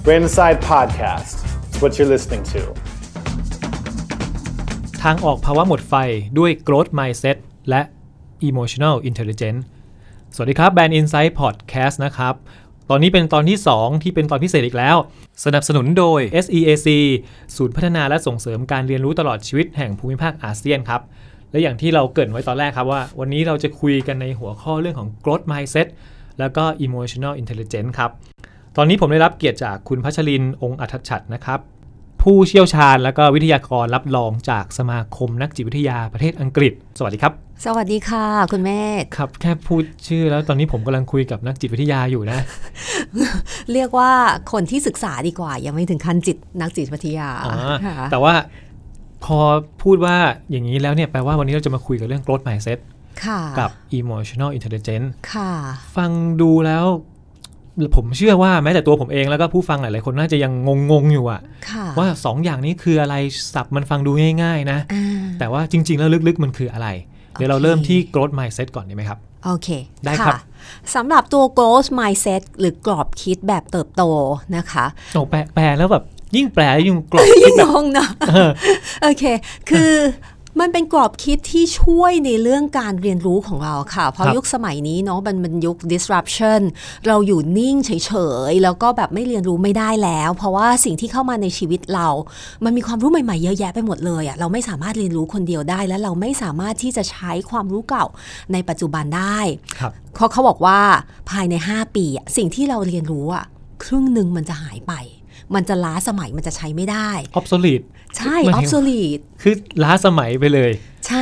Brain Inside Podcast. It's what you're listening to. ทางออกภาวะหมดไฟด้วย Growth Mindset และ Emotional Intelligence สวัสดีครับ Brain Inside Podcast นะครับตอนนี้เป็นตอนที่2ที่เป็นตอนพิเศษอีกแล้วสนับสนุนโดย SEAC ศูนย์พัฒนาและส่งเสริมการเรียนรู้ตลอดชีวิตแห่งภูมิภาคอาเซียนครับและอย่างที่เราเกริ่นไว้ตอนแรกครับว่าวันนี้เราจะคุยกันในหัวข้อเรื่องของ Growth Mindset แล้วก็ Emotional Intelligence ครับตอนนี้ผมได้รับเกียรติจากคุณพัชรินทร์องค์อัฏฐฉัตรนะครับผู้เชี่ยวชาญและก็วิทยากรรับรองจากสมาคมนักจิตวิทยาประเทศอังกฤษสวัสดีครับสวัสดีค่ะคุณเมธครับแค่พูดชื่อแล้วตอนนี้ผมกำลังคุยกับนักจิตวิทยาอยู่นะเรียกว่าคนที่ศึกษาดีกว่ายังไม่ถึงขั้นนักจิตวิทยาแต่ว่าพอพูดว่าอย่างนี้แล้วเนี่ยแปลว่าวันนี้เราจะมาคุยกับเรื่อง growth mindset กับ emotional intelligence ฟังดูแล้วผมเชื่อว่าแม้แต่ตัวผมเองแล้วก็ผู้ฟังหลายๆคนน่าจะยังงงอยู่อะว่า2 อย่างนี้คืออะไรศัพท์มันฟังดูง่ายๆนะแต่ว่าจริงๆแล้วลึกๆมันคืออะไรเดี๋ยวเราเริ่มที่ growth mindset ก่อนดีไหมครับโอเคได้ครับสำหรับตัว growth mindset หรือกรอบคิดแบบเติบโตนะคะแปลแล้วแบบยิ่งแปลยิ่งกรอบคิดแบบงงนะโอเคคือมันเป็นกรอบคิดที่ช่วยในเรื่องการเรียนรู้ของเราค่ะเพราะยุคสมัยนี้เนาะมันยุค disruption เราอยู่นิ่งเฉยๆแล้วก็แบบไม่เรียนรู้ไม่ได้แล้วเพราะว่าสิ่งที่เข้ามาในชีวิตเรามันมีความรู้ใหม่ๆเยอะแยะไปหมดเลยอ่ะเราไม่สามารถเรียนรู้คนเดียวได้และเราไม่สามารถที่จะใช้ความรู้เก่าในปัจจุบันได้เขาบอกว่าภายใน5 ปีสิ่งที่เราเรียนรู้อ่ะครึ่งนึงมันจะหายไปมันจะล้าสมัยมันจะใช้ไม่ได้ obsolete ใช่ obsolete คือล้าสมัยไปเลยใช่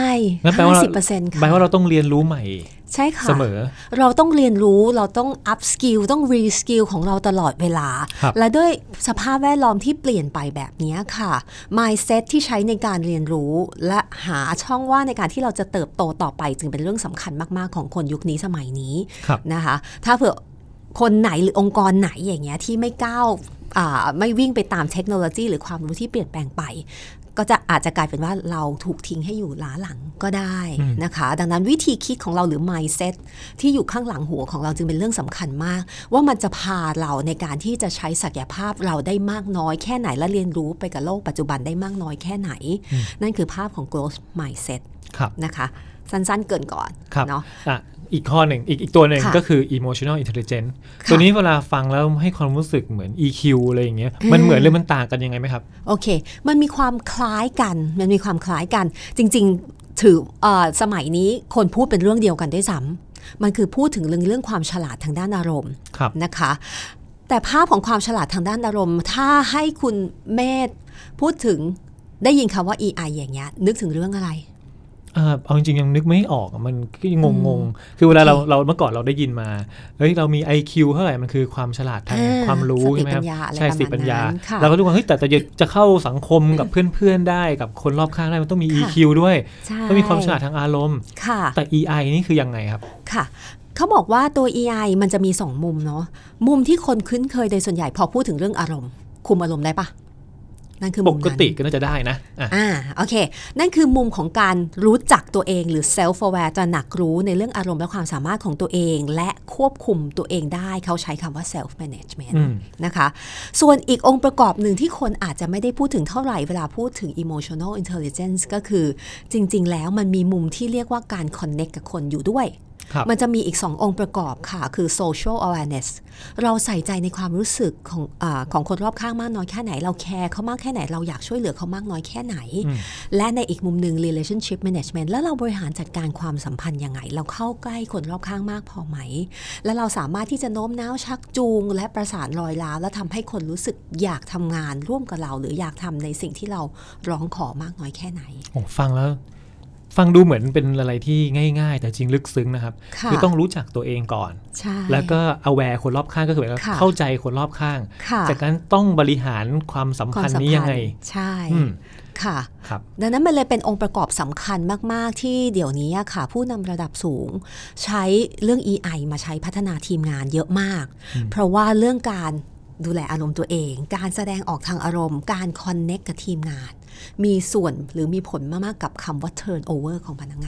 50% ค่ะแปลว่าเราต้องเรียนรู้ใหม่ใช่ค่ะเสมอเราต้องเรียนรู้เราต้อง up skill ต้อง re skill ของเราตลอดเวลาและด้วยสภาพแวดล้อมที่เปลี่ยนไปแบบนี้ค่ะ mindset ที่ใช้ในการเรียนรู้และหาช่องว่างในการที่เราจะเติบโตต่อไปจึงเป็นเรื่องสำคัญมากๆของคนยุคนี้สมัยนี้นะคะถ้าเผื่อคนไหนหรือองค์กรไหนอย่างเงี้ยที่ไม่ก้าวไม่วิ่งไปตามเทคโนโลยีหรือความรู้ที่เปลี่ยนแปลงไปก็จะอาจจะกลายเป็นว่าเราถูกทิ้งให้อยู่ล้าหลังก็ได้นะคะดังนั้นวิธีคิดของเราหรือ mindset ที่อยู่ข้างหลังหัวของเราจึงเป็นเรื่องสำคัญมากว่ามันจะพาเราในการที่จะใช้ศักยภาพเราได้มากน้อยแค่ไหนและเรียนรู้ไปกับโลกปัจจุบันได้มากน้อยแค่ไหนนั่นคือภาพของ growth mindset นะคะสั้นๆเกินก่อนเนาะอีกข้อหนึ่งอีกตัวหนึ่งก็คือ emotional intelligence ตัวนี้เวลาฟังแล้วให้ความรู้สึกเหมือน EQ อะไรอย่างเงี้ยมันเหมือนหรือมันต่างกันยังไงไหมครับโอเคมันมีความคล้ายกันจริงๆถือสมัยนี้คนพูดเป็นเรื่องเดียวกันด้วยซ้ำมันคือพูดถึงเรื่องความฉลาดทางด้านอารมณ์นะคะแต่ภาพของความฉลาดทางด้านอารมณ์ถ้าให้คุณเมธพูดถึงได้ยินคำว่า EI อย่างเงี้ยนึกถึงเรื่องอะไรเอาจริงๆยังนึกไม่ออกมันก็ยังงงคือเวลาเราเมื่อก่อนเราได้ยินมาเฮ้ยเรามี IQ เท่าไหร่มันคือความฉลาดทางความรู้ใช่ไหมครับใช่สติปัญญาเราก็รู้ว่าเฮ้ยแต่จะเข้าสังคมกับเพื่อนๆได้กับคนรอบข้างได้มันต้องมี EQ ด้วยต้องมีความฉลาดทางอารมณ์แต่ EI นี่คือยังไงครับค่ะเขาบอกว่าตัว EI มันจะมี2 มุมเนาะมุมที่คนคุ้นเคยโดยส่วนใหญ่พอพูดถึงเรื่องอารมณ์คุมอารมณ์ได้ปะนั่นคือมุมนั้นปกติก็น่าจะได้นะโอเคนั่นคือมุมของการรู้จักตัวเองหรือ self aware ตระหนักรู้ในเรื่องอารมณ์และความสามารถของตัวเองและควบคุมตัวเองได้เขาใช้คำว่า self management นะคะส่วนอีกองค์ประกอบหนึ่งที่คนอาจจะไม่ได้พูดถึงเท่าไหร่เวลาพูดถึง emotional intelligence ก็คือจริงๆแล้วมันมีมุมที่เรียกว่าการ connect กับคนอยู่ด้วยมันจะมีอีก2 องค์ประกอบค่ะคือ social awareness เราใส่ใจในความรู้สึกของคนรอบข้างมากน้อยแค่ไหนเราแคร์เขามากแค่ไหนเราอยากช่วยเหลือเขามากน้อยแค่ไหนและในอีกมุมหนึ่ง relationship management แล้วเราบริหารจัดการความสัมพันธ์ยังไงเราเข้าใกล้คนรอบข้างมากพอไหมและเราสามารถที่จะโน้มน้าวชักจูงและประสานรอยร้าวและทำให้คนรู้สึกอยากทำงานร่วมกับเราหรืออยากทำในสิ่งที่เราร้องขอมากน้อยแค่ไหนฟังดูเหมือนเป็นอะไรที่ง่ายๆแต่จริงลึกซึ้งนะครับคือต้องรู้จักตัวเองก่อนแล้วก็ aware คนรอบข้างก็คือเข้าใจคนรอบข้างจากนั้นต้องบริหารความสัมพันธ์นี้ยังไงใช่ค่ะดังนั้นมันเลยเป็นองค์ประกอบสำคัญมากๆที่เดี๋ยวนี้ค่ะผู้นำระดับสูงใช้เรื่อง EI มาใช้พัฒนาทีมงานเยอะมากเพราะว่าเรื่องการดูแลอารมณ์ตัวเองการแสดงออกทางอารมณ์การ connect กับทีมงานมีส่วนหรือมีผลมากๆกับคำว่า turnover ของพนักงาน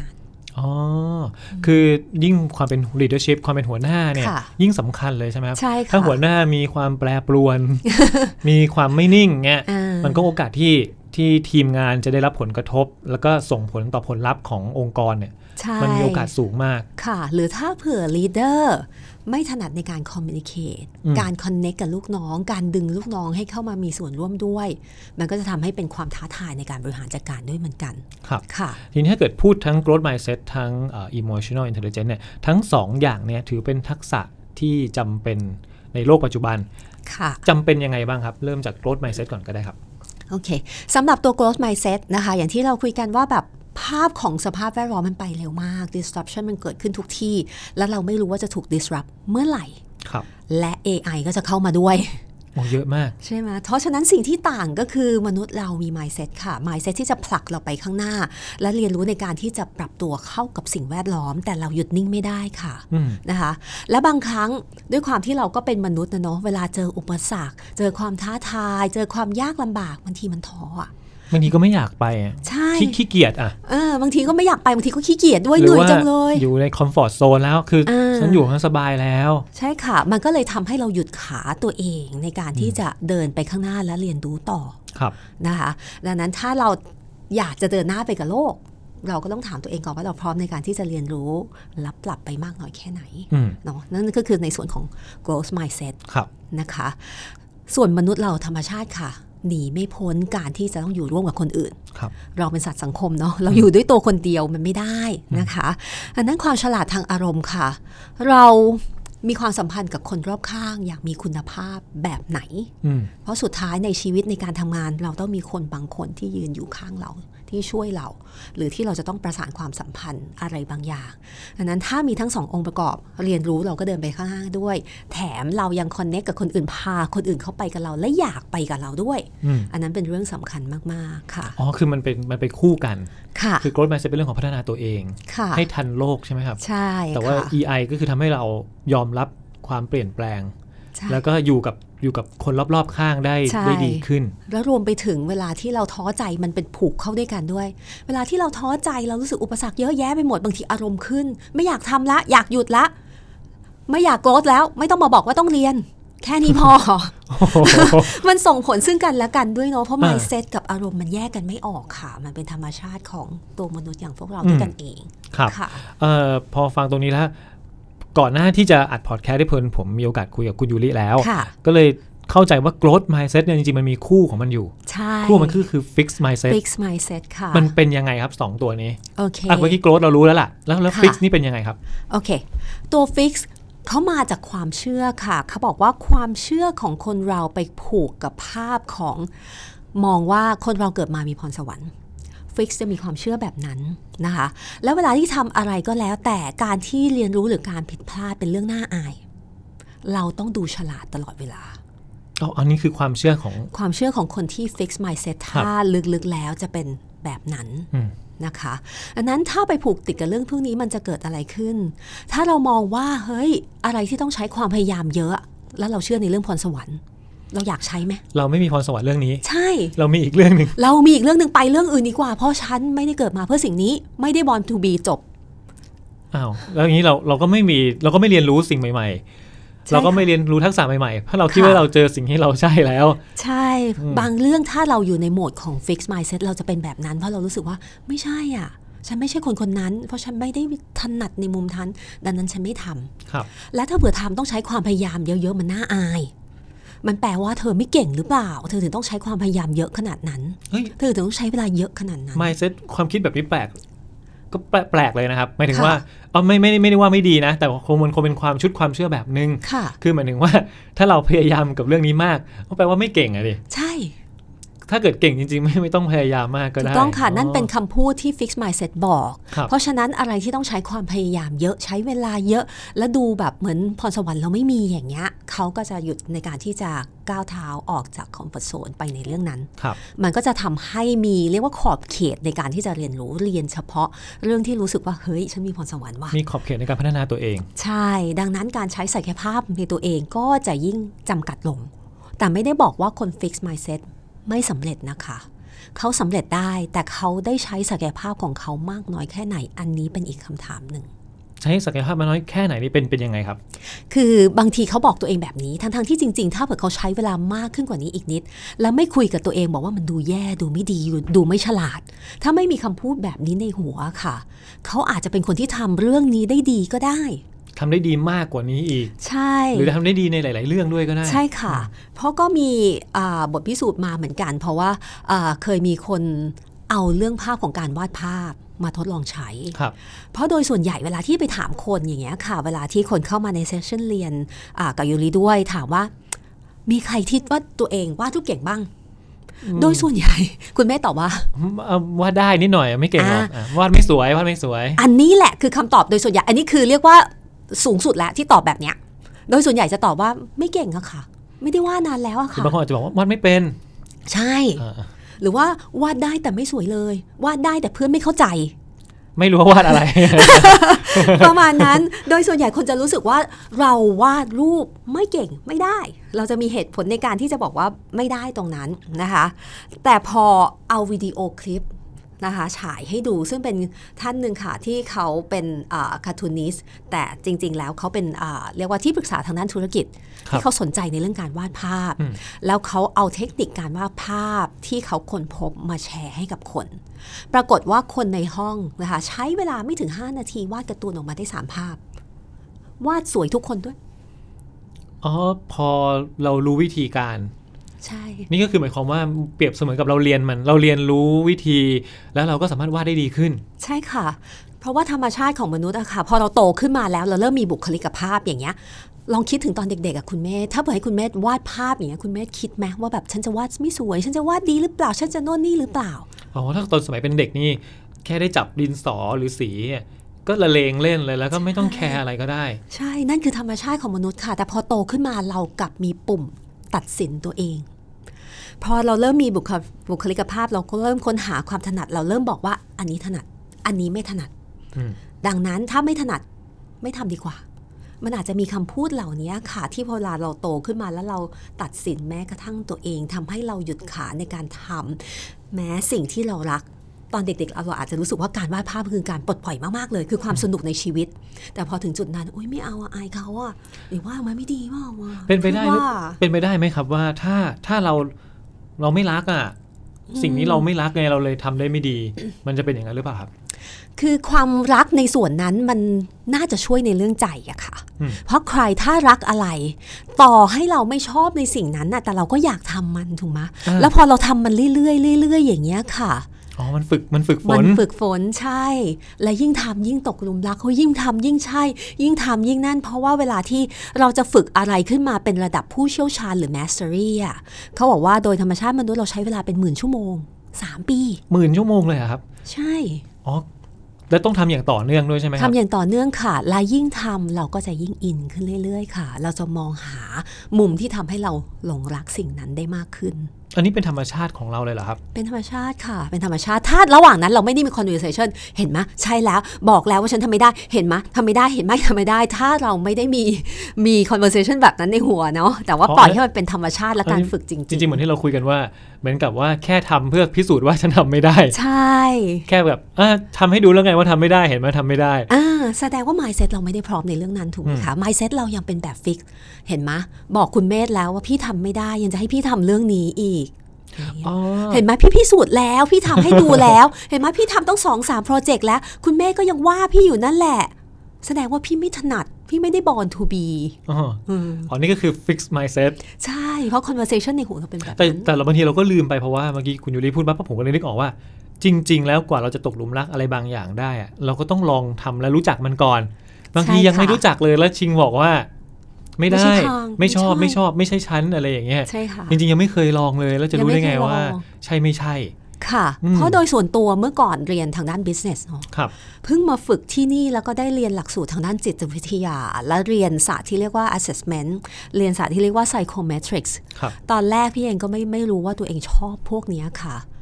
อ๋อคือยิ่งความเป็น leadership ความเป็นหัวหน้าเนี่ยยิ่งสำคัญเลยใช่ไหมครับถ้าหัวหน้ามีความแปรปรวน มีความไม่นิ่งเนี่ยมันก็โอกาสที่ทีมงานจะได้รับผลกระทบแล้วก็ส่งผลต่อผลลัพธ์ขององค์กรเนี่ยมันมีโอกาสสูงมากค่ะหรือถ้าเผื่อ leader ไม่ถนัดในการ communicate การ connect กับลูกน้องการดึงลูกน้องให้เข้ามามีส่วนร่วมด้วยมันก็จะทำให้เป็นความท้าทายในการบริหารจัดการด้วยเหมือนกันครับค่ะทีนี้ถ้าเกิดพูดทั้ง growth mindset ทั้งemotional intelligence เนี่ยทั้ง2 อย่างเนี่ยถือเป็นทักษะที่จำเป็นในโลกปัจจุบันจำเป็นยังไงบ้างครับเริ่มจาก growth mindset ก่อนก็ได้ครับโอเคสำหรับตัว growth mindset นะคะอย่างที่เราคุยกันว่าแบบภาพของสภาพแวดล้อมมันไปเร็วมาก disruption มันเกิดขึ้นทุกที่แล้วเราไม่รู้ว่าจะถูก disrupt เมื่อไหร่และ AI ก็จะเข้ามาด้วยเยอะมากใช่ไหมเพราะฉะนั้นสิ่งที่ต่างก็คือมนุษย์เรามี mindset ค่ะ mindset ที่จะผลักเราไปข้างหน้าและเรียนรู้ในการที่จะปรับตัวเข้ากับสิ่งแวดล้อมแต่เราหยุดนิ่งไม่ได้ค่ะนะคะและบางครั้งด้วยความที่เราก็เป็นมนุษย์นะเนาะเวลาเจออุปสรรคเจอความท้าทายเจอความยากลำบากบางทีมันท้อบางทีก็ไม่อยากไปใช่ขี้เกียจบางทีก็ไม่อยากไปบางทีก็ขี้เกียจด้วยเหนื่อยจังเลยอยู่ในคอมฟอร์ตโซนแล้วคือฉันอยู่ข้างสบายแล้วใช่ค่ะมันก็เลยทำให้เราหยุดขาตัวเองในการที่จะเดินไปข้างหน้าและเรียนรู้ต่อนะคะดังนั้นถ้าเราอยากจะเดินหน้าไปกับโลกเราก็ต้องถามตัวเองก่อนว่าเราพร้อมในการที่จะเรียนรู้รับปรับไปมากน้อยแค่ไหนเนาะนั่นก็คือในส่วนของ growth mindset นะคะส่วนมนุษย์เราธรรมชาติค่ะหนีไม่พ้นการที่จะต้องอยู่ร่วมกับคนอื่นเราเป็นสัตว์สังคมเนาะเราอยู่ด้วยตัวคนเดียวมันไม่ได้นะคะอันนั้นความฉลาดทางอารมณ์ค่ะเรามีความสัมพันธ์กับคนรอบข้างอยากมีคุณภาพแบบไหนเพราะสุดท้ายในชีวิตในการทำงานเราต้องมีคนบางคนที่ยืนอยู่ข้างเราที่ช่วยเราหรือที่เราจะต้องประสานความสัมพันธ์อะไรบางอย่างดังนั้นถ้ามีทั้ง2 องค์ประกอบเรียนรู้เราก็เดินไปข้างหน้าด้วยแถมเรายังคอนเนคกับคนอื่นพาคนอื่นเข้าไปกับเราและอยากไปกับเราด้วยอันนั้นเป็นเรื่องสำคัญมากๆค่ะคือมันเป็นคู่กันค่ะคือ growth mindset เป็นเรื่องของพัฒนาตัวเองให้ทันโลกใช่ไหมครับใช่แต่ว่า EI ก็คือทำให้เรายอมรับความเปลี่ยนแปลงแล้วก็อยู่กับคนรอบๆข้างได้ดีขึ้นแล้วรวมไปถึงเวลาที่เราท้อใจมันเป็นผูกเข้าด้วยกันด้วยเวลาที่เราท้อใจเรารู้สึกอุปสรรคเยอะแยะไปหมดบางทีอารมณ์ขึ้นไม่อยากทำละอยากหยุดละไม่อยากโกรธแล้วไม่ต้องมาบอกว่าต้องเรียนแค่นี้พอ มันส่งผลซึ่งกันและกันด้วยเนาะเพราะ mindset กับอารมณ์มันแยกกันไม่ออกค่ะมันเป็นธรรมชาติของตัวมนุษย์อย่างพวกเราด้วยกันเองครับพอฟังตรงนี้แล้วก่อนหน้าที่จะอัดพอดแคสต์ได้ผมมีโอกาสคุยกับคุณยูริแล้วก็เลยเข้าใจว่า growth mindset เนี่ยจริงๆมันมีคู่ของมันอยู่คู่มันคือ fixed mindset ค่ะมันเป็นยังไงครับ2ตัวนี้โอเคเมื่อกี้ growth เรารู้แล้วล่ะแล้ว fix นี่เป็นยังไงครับโอเคตัว fix เขามาจากความเชื่อค่ะเขาบอกว่าความเชื่อของคนเราไปผูกกับภาพของมองว่าคนเราเกิดมามีพรสวรรค์ฟิกซ์จะมีความเชื่อแบบนั้นนะคะแล้วเวลาที่ทำอะไรก็แล้วแต่การที่เรียนรู้หรือการผิดพลาดเป็นเรื่องน่าอายเราต้องดูฉลาดตลอดเวลาอันนี้คือความเชื่อของคนที่ fix mindset ถ้าลึกๆแล้วจะเป็นแบบนั้นนะคะอันนั้นถ้าไปผูกติดกับเรื่องพวกนี้มันจะเกิดอะไรขึ้นถ้าเรามองว่าเฮ้ยอะไรที่ต้องใช้ความพยายามเยอะแล้วเราเชื่อในเรื่องพรสวรรค์เราอยากใช้ไหมเราไม่มีพรสวรรค์เรื่องนี้ใช่เรามีอีกเรื่องนึงไปเรื่องอื่นดีกว่าเพราะฉันไม่ได้เกิดมาเพื่อสิ่งนี้ไม่ได้ born to be จบแล้วอย่างนี้เราก็ไม่เรียนรู้สิ่งใหม่ๆเราก็ไม่เรียนรู้ทักษะใหม่ๆเพราะเราคิดว่าเราเจอสิ่งที่เราใช่แล้วใช่บางเรื่องถ้าเราอยู่ในโหมดของ fixed mindset เราจะเป็นแบบนั้นเพราะเรารู้สึกว่าไม่ใช่อ่ะฉันไม่ใช่คนนั้นเพราะฉันไม่ได้ถนัดในมุมทันดังนั้นฉันไม่ทำและถ้าเผื่อทำต้องใช้ความพยายามเยอะๆมันน่าอายมันแปลว่าเธอไม่เก่งหรือเปล่าเธอถึงต้องใช้ความพยายามเยอะขนาดนั้นเธอถึงต้องใช้เวลาเยอะขนาดนั้น mindset ความคิดแบบนี้แปลกก็แปลกเลยนะครับหมายถึงว่าไม่ได้ว่าไม่ดีนะแต่คงเป็นความเชื่อแบบนึงคือหมายถึงว่าถ้าเราพยายามกับเรื่องนี้มากก็แปลว่าไม่เก่งอะดิใช่ถ้าเกิดเก่งจริงๆไม่ต้องพยายามมากก็ได้ถูกต้องค่ะนั่นเป็นคำพูดที่ fixed mindset บอกเพราะฉะนั้นอะไรที่ต้องใช้ความพยายามเยอะใช้เวลาเยอะและดูแบบเหมือนพรสวรรค์เราไม่มีอย่างเงี้ยเขาก็จะหยุดในการที่จะก้าวเท้าออกจากคอมฟอร์ตโซนไปในเรื่องนั้นมันก็จะทำให้มีเรียกว่าขอบเขตในการที่จะเรียนรู้เรียนเฉพาะเรื่องที่รู้สึกว่าเฮ้ยฉันมีพรสวรรค์ว่ะมีขอบเขตในการพัฒนาตัวเองใช่ดังนั้นการใช้ศักยภาพในตัวเองก็จะยิ่งจำกัดลงแต่ไม่ได้บอกว่าคน fixed mindset ไม่สำเร็จนะคะเขาสำเร็จได้แต่เขาได้ใช้ศักยภาพของเขามากน้อยแค่ไหนอันนี้เป็นอีกคำถามหนึ่งใช้ศักยภาพมากน้อยแค่ไหนนี่เป็นยังไงครับคือบางทีเขาบอกตัวเองแบบนี้ทั้งที่จริงๆถ้าเผื่อเขาใช้เวลามากขึ้นกว่านี้อีกนิดแล้วไม่คุยกับตัวเองบอกว่ามันดูแย่ดูไม่ดีดูไม่ฉลาดถ้าไม่มีคำพูดแบบนี้ในหัวค่ะเขาอาจจะเป็นคนที่ทำเรื่องนี้ได้ดีก็ได้ทำได้ดีมากกว่านี้อีกใช่หรือทำได้ดีในหลายๆเรื่องด้วยก็ได้ใช่ค่ะเพราะก็มีบทพิสูจน์มาเหมือนกันเพราะว่าเคยมีคนเอาเรื่องภาพของการวาดภาพมาทดลองใช้เพราะโดยส่วนใหญ่เวลาที่ไปถามคนอย่างเงี้ยค่ะเวลาที่คนเข้ามาในเซสชั่นเรียนกับยูริด้วยถามว่ามีใครที่ว่าตัวเองวาดรูปเก่งบ้างโดยส่วนใหญ่คุณแม่ตอบว่าวาดได้นิดหน่อยไม่เก่งหรอกวาดไม่สวยอันนี้แหละคือคำตอบโดยส่วนใหญ่อันนี้คือเรียกว่าสูงสุดแล้วที่ตอบแบบเนี้ยโดยส่วนใหญ่จะตอบว่าไม่เก่งอะค่ะไม่ได้วาดนานแล้วอะค่ะบางคนอาจจะบอกว่าวาดไม่เป็นใช่หรือว่าวาดได้แต่ไม่สวยเลยวาดได้แต่เพื่อนไม่เข้าใจไม่รู้ว่าวาดอะไรประมาณนั้นโดยส่วนใหญ่คนจะรู้สึกว่าเราวาดรูปไม่เก่งไม่ได้เราจะมีเหตุผลในการที่จะบอกว่าไม่ได้ตรงนั้นนะคะแต่พอเอาวิดีโอคลิปนะคะฉายให้ดูซึ่งเป็นท่านหนึ่งค่ะที่เขาเป็นคาร์ตูนิสต์แต่จริงๆแล้วเขาเป็นเรียกว่าที่ปรึกษาทางด้านธุรกิจที่เขาสนใจในเรื่องการวาดภาพแล้วเขาเอาเทคนิคการวาดภาพที่เขาค้นพบมาแชร์ให้กับคนปรากฏว่าคนในห้องนะคะใช้เวลาไม่ถึง5นาทีวาดการ์ตูนออกมาได้3ภาพวาดสวยทุกคนด้วยพอเรารู้วิธีการใช่นี่ก็คือหมายความว่าเปรียบเสมือนกับเราเรียนรู้วิธีแล้วเราก็สามารถวาดได้ดีขึ้นใช่ค่ะเพราะว่าธรรมชาติของมนุษย์อะค่ะพอเราโตขึ้นมาแล้วเราเริ่มมีบุคลิกภาพอย่างเงี้ยลองคิดถึงตอนเด็กๆกับคุณแม่ถ้าเผื่อให้คุณแม่วาดภาพอย่างเงี้ยคุณแม่คิดไหมว่าแบบฉันจะวาดไม่สวยฉันจะวาดดีหรือเปล่าฉันจะโน่นนี่หรือเปล่าถ้าตอนสมัยเป็นเด็กนี่แค่ได้จับดินสอหรือสีก็ละเลงเล่นเลยแล้วก็ไม่ต้องแคร์อะไรก็ได้ใช่นั่นคือธรรมชาติของมนุษย์ค่ะแต่พอโตขึ้นมาเรากลับมีปุ่มตัดสินตัวเองพอเราเริ่มมีบุคลิกภาพเราก็เริ่มค้นหาความถนัดเราเริ่มบอกว่าอันนี้ถนัดอันนี้ไม่ถนัดดังนั้นถ้าไม่ถนัดไม่ทำดีกว่ามันอาจจะมีคำพูดเหล่านี้ค่ะที่พอเราโตขึ้นมาแล้วเราตัดสินแม้กระทั่งตัวเองทำให้เราหยุดขาในการทำแม้สิ่งที่เรารักตอนเด็กๆเราอาจจะรู้สึกว่าการวาดภาพคือการปลดปล่อยมากๆเลยคือความสนุกในชีวิตแต่พอถึงจุดนั้นโอ๊ยไม่เอาอายเขาอะหรือว่ามันไม่ดีว่าเป็นไปได้ไหมครับว่าถ้าเราไม่รักอ่ะสิ่งนี้เราไม่รักไงเราเลยทำได้ไม่ดี มันจะเป็นอย่างนั้นหรือเปล่าครับคือความรักในส่วนนั้นมันน่าจะช่วยในเรื่องใจอะค่ะเพราะใครถ้ารักอะไรต่อให้เราไม่ชอบในสิ่งนั้นน่ะแต่เราก็อยากทำมันถูกไหมแล้วพอเราทำมันเรื่อยๆอย่างเงี้ยค่ะมันฝึกฝนใช่และยิ่งทำยิ่งตกหลุมรักเขายิ่งทำยิ่งใช่ยิ่งทำยิ่งนั่นเพราะว่าเวลาที่เราจะฝึกอะไรขึ้นมาเป็นระดับผู้เชี่ยวชาญหรือ mastery อ่ะเขาบอกว่าโดยธรรมชาติมนุษย์เราใช้เวลาเป็น10,000 ชั่วโมง3 ปี 10,000 ชั่วโมงเลยครับใช่แล้วต้องทำอย่างต่อเนื่องด้วยใช่ไหมครับทำอย่างต่อเนื่องค่ะและยิ่งทำเราก็จะยิ่งอินขึ้นเรื่อยๆค่ะเราจะมองหามุมที่ทำให้เราหลงรักสิ่งนั้นได้มากขึ้นอันนี้เป็นธรรมชาติของเราเลยเหรอครับเป็นธรรมชาติค่ะเป็นธรรมชาติถ้าระหว่างนั้นเราไม่ได้มี conversation เห็นไหมใช่แล้วบอกแล้วว่าฉันทำไม่ได้เห็นไหมทำไม่ได้เห็นไหมทำไม่ได้ถ้าเราไม่ได้มี conversation แบบนั้นในหัวเนาะแต่ว่าปล่อยให้มันเป็นธรรมชาติและการฝึกจริงๆเหมือนที่เราคุยกันว่าเหมือนกับว่าแค่ทำเพื่อพิสูจน์ว่าฉันทำไม่ได้ใช่แค่แบบทำให้ดูแล้วไงว่าทำไม่ได้เห็นไหมทำไม่ได้แสดงว่า mindset เราไม่ได้พร้อมในเรื่องนั้นถูกไหมคะ mindset เรายังเป็นแบบฟิกเห็นไหมบอกคุณเมธแล้วว่าพี่ทำไม่ได้ยังจะให้พี่ทำเรื่องนี้อีกเห็นไหมพี่พิสูจน์แล้วพี่ทำให้ดูแล้วเห็นไหมพี่ทำต้อง 2-3 โปรเจกต์แล้วคุณแม่ก็ยังว่าพี่อยู่นั่นแหละแสดงว่าพี่ไม่ถนัดพี่ไม่ได้ born to be นี่ก็คือ fix mindset ใช่เพราะ conversation ในหัวเราเป็นแบบแต่บางทีเราก็ลืมไปเพราะว่าเมื่อกี้คุณยูริพูดปั๊บผมก็เลยนึกออกว่าจริงๆแล้วกว่าเราจะตกหลุมรักอะไรบางอย่างได้เราก็ต้องลองทำและรู้จักมันก่อนบางทียังไม่รู้จักเลยแล้วชิงบอกว่าไม่ได้ไม่ชอบไม่ใช่ชั้นอะไรอย่างเงี้ยจริงๆยังไม่เคยลองเลยแล้วจะรู้ได้ไงว่าใช่ไม่ใช่ค่ะเพราะโดยส่วนตัวเมื่อก่อนเรียนทางด้าน business เนาะเพิ่งมาฝึกที่นี่แล้วก็ได้เรียนหลักสูตรทางด้านจิตวิทยาและเรียนศาสตร์ที่เรียกว่า assessment เรียนศาสตร์ที่เรียกว่า psychometrics ตอนแรกพี่เองก็ไม่รู้ว่าตัวเองชอบพวกนี้ค่ะ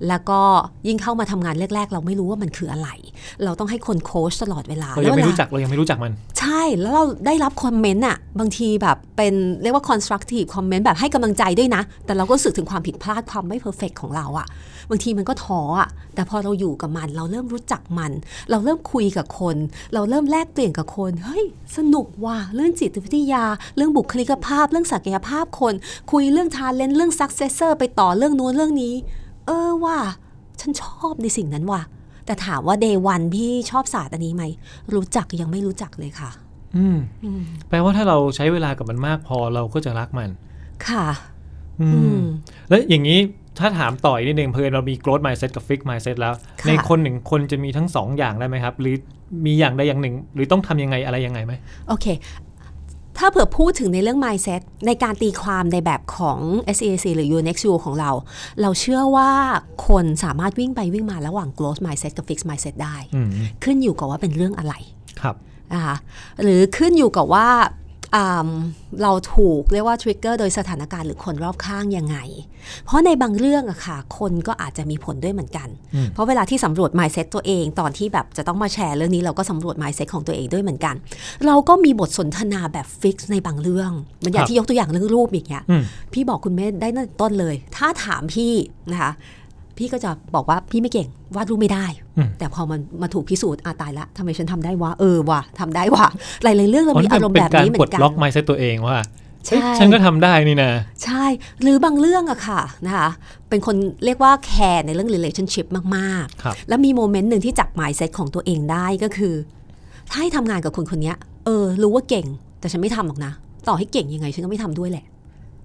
แล้วก็ยิ่งเข้ามาทำงานแรกๆเราไม่รู้ว่ามันคืออะไรเราต้องให้คนโค้ชตลอดเวลาเรายังไม่รู้จักมันใช่แล้วเราได้รับคอมเมนต์อ่ะบางทีแบบเป็นเรียกว่า constructive comment แบบให้กำลังใจด้วยนะแต่เราก็รู้สึกถึงความผิดพลาดความไม่ perfect ของเราอ่ะบางทีมันก็ท้ออ่ะแต่พอเราอยู่กับมันเราเริ่มรู้จักมันเราเริ่มคุยกับคนเราเริ่มแลกเปลี่ยนกับคนเฮ้ยสนุกว่ะเรื่องจิตวิทยาเรื่องบุคลิกภาพเรื่องศักยภาพคนคุยเรื่อง talent เรื่อง successor ไปต่อเรื่องนู้นเรื่องนี้ว่ะฉันชอบในสิ่งนั้นว่ะแต่ถามว่า day one พี่ชอบศาสตร์อันนี้ไหมรู้จักยังไม่รู้จักเลยค่ะแปลว่าถ้าเราใช้เวลากับมันมากพอเราก็จะรักมันค่ะแล้วอย่างนี้ถ้าถามต่ออีกนิดนึงเพื่อนเรามี growth mindset กับ fixed mindset แล้วในคนหนึ่งคนจะมีทั้ง2 อย่างได้ไหมครับหรือมีอย่างใดอย่างหนึ่งหรือต้องทำยังไงอะไรยังไงไหมโอเคถ้าเผื่อพูดถึงในเรื่อง mindset ในการตีความในแบบของ SAC หรือ UNEXT U ของเราเชื่อว่าคนสามารถวิ่งไปวิ่งมาระหว่าง growth mindset กับ fixed mindset ได้ขึ้นอยู่กับว่าเป็นเรื่องอะไรครับหรือขึ้นอยู่กับว่าเราถูกเรียกว่า trigger โดยสถานการณ์หรือคนรอบข้างยังไงเพราะในบางเรื่องอะค่ะคนก็อาจจะมีผลด้วยเหมือนกันเพราะเวลาที่สำรวจ mindset ตัวเองตอนที่แบบจะต้องมาแชร์เรื่องนี้เราก็สำรวจ mindset ของตัวเองด้วยเหมือนกันเราก็มีบทสนทนาแบบ fix ในบางเรื่องเหมือนอย่างที่ยกตัวอย่างเรื่องรูปอย่างเงี้ยพี่บอกคุณแม่ได้ตั้งแต่ต้นเลยถ้าถามพี่นะคะพี่ก็จะบอกว่าพี่ไม่เก่งวาดรูปไม่ได้แต่พอมันมาถูกพิสูจน์ตายละทำไมฉันทำได้วะวะทำได้วะหลายๆเรื่องเรามีอารมณ์แบบนี้เหมือนกันเป็นการปลดล็อก mindset ตัวเองว่าฉันก็ทำได้นี่นะใช่หรือบางเรื่องอะค่ะนะคะเป็นคนเรียกว่าแคร์ในเรื่อง relationship มากๆแล้วมีโมเมนต์หนึ่งที่จับ mindset ของตัวเองได้ก็คือถ้าให้ทำงานกับคนนี้รู้ว่าเก่งแต่ฉันไม่ทำหรอกนะต่อให้เก่งยังไงฉันก็ไม่ทำด้วยแหละ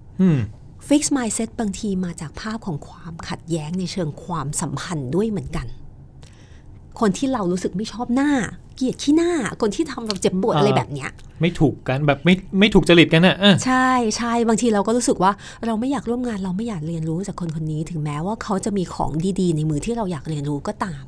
fix mindset บางทีมาจากภาพของความขัดแย้งในเชิงความสัมพันธ์ด้วยเหมือนกันคนที่เรารู้สึกไม่ชอบหน้าเกลียดขี้หน้าคนที่ทำเราเจ็บปวดอะไรแบบเนี้ยไม่ถูกกันแบบไม่ถูกจริตกันน่ะใช่ใช่บางทีเราก็รู้สึกว่าเราไม่อยากร่วมงานเราไม่อยากเรียนรู้จากคนคนนี้ถึงแม้ว่าเขาจะมีของดีๆในมือที่เราอยากเรียนรู้ก็ตาม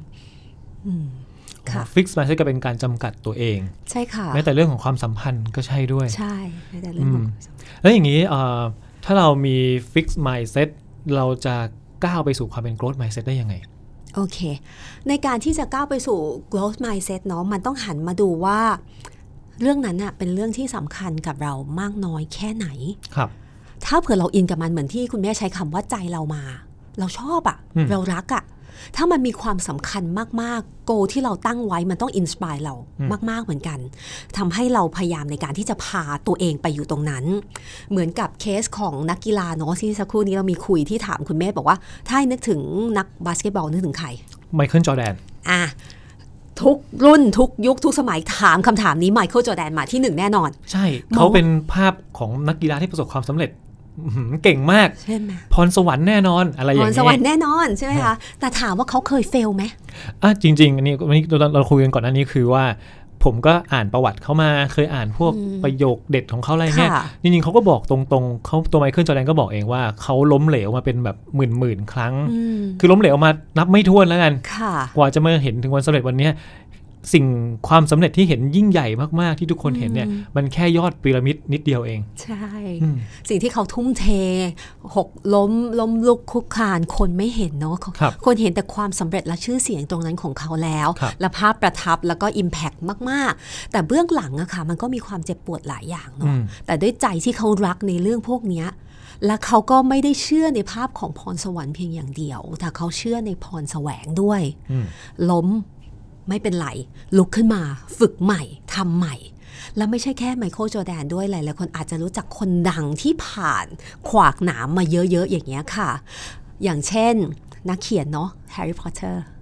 fix mindset ก็เป็นการจำกัดตัวเองใช่ค่ะแม้แต่เรื่องของความสัมพันธ์ก็ใช่ด้วยใช่แม้แต่เรื่องของแล้วอย่างนี้ถ้าเรามี fix mindset เราจะก้าวไปสู่ความเป็น growth mindset ได้ยังไงโอเคในการที่จะก้าวไปสู่ growth mindset เนาะมันต้องหันมาดูว่าเรื่องนั้นเป็นเรื่องที่สำคัญกับเรามากน้อยแค่ไหนครับถ้าเผื่อเราอินกับมันเหมือนที่คุณแม่ใช้คำว่าใจเรามาเราชอบเรารักถ้ามันมีความสำคัญมากๆโกที่เราตั้งไว้มันต้องอินสไปร์เรามากๆเหมือนกันทำให้เราพยายามในการที่จะพาตัวเองไปอยู่ตรงนั้นเหมือนกับเคสของนักกีฬาเนาะที่สักครู่นี้เรามีคุยที่ถามคุณแม่บอกว่าถ้านึกถึงนักบาสเกตบอลนึกถึงใครไมเคิลจอร์แดนทุกรุ่นทุกยุคทุกสมัยถามคำถามนี้ไมเคิลจอร์แดนมาที่1แน่นอนใช่เขาเป็นภาพของนักกีฬาที่ประสบความสำเร็จเก่งมากใช่ไหมพรสวรรค์แน่นอนอะไรอย่างนี้พรสวรรค์แน่นอนใช่ไหมคะแต่ถามว่าเขาเคยเฟลไหมจริงๆอันนี้เราคุยกันก่อนหน้านี้คือว่าผมก็อ่านประวัติเขามาเคยอ่านพวกประโยคเด็ดของเขาอะไรเงี้ยจริงๆเขาก็บอกตรงๆเขาตัวไมเคิลจอร์แดนก็บอกเองว่าเขาล้มเหลวมาเป็นแบบหมื่นครั้งคือล้มเหลวมานับไม่ถ้วนแล้วกันกว่าจะมาเห็นถึงวันสำเร็จวันนี้สิ่งความสำเร็จที่เห็นยิ่งใหญ่มากๆที่ทุกคนเห็นเนี่ยมันแค่ยอดพีระมิดนิดเดียวเองใช่สิ่งที่เขาทุ่มเทหกล้มลุกคุกคานคนไม่เห็นเนาะคนเห็นแต่ความสำเร็จและชื่อเสียงตรงนั้นของเขาแล้วและภาพประทับแล้วก็ impact มากๆแต่เบื้องหลังอะค่ะมันก็มีความเจ็บปวดหลายอย่างเนาะแต่ด้วยใจที่เขารักในเรื่องพวกนี้และเขาก็ไม่ได้เชื่อในภาพของพรสวรรค์เพียงอย่างเดียวแต่เขาเชื่อในพรแสวงด้วยล้มไม่เป็นไรลุกขึ้นมาฝึกใหม่ทำใหม่แล้วไม่ใช่แค่ไมเคิลจอร์แดนด้วยหลายๆคนอาจจะรู้จักคนดังที่ผ่านขวากหนามมาเยอะๆอย่างเงี้ยค่ะอย่างเช่นนักเขียนเนาะแฮร์รี่พอตเตอร์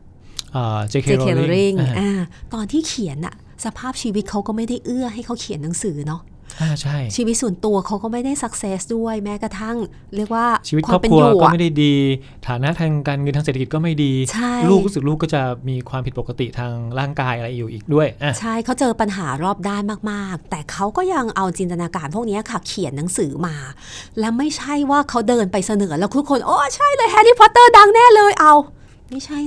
J.K. Rowling ตอนที่เขียนสภาพชีวิตเขาก็ไม่ได้เอื้อให้เขาเขียนหนังสือเนาะใช่ชีวิตส่วนตัวเขาก็ไม่ได้สักเซสด้วยแม้กระทั่งเรียกว่าชีวิตครอบครัวก็ไม่ได้ดีฐานะทางการเงินทางเศรษฐกิจก็ไม่ดีลูกรู้สึกลูกก็จะมีความผิดปกติทางร่างกายอะไรอยู่อีกด้วยใช่เขาเจอปัญหารอบด้านมากๆแต่เขาก็ยังเอาจินตนาการพวกนี้ค่ะเขียนหนังสือมาแล้วไม่ใช่ว่าเขาเดินไปเสนอแล้วทุกคนโอ้ใช่เลยแฮร์รี่พอตเตอร์ดังแน่เลยเอาไม่ใช่เนาะ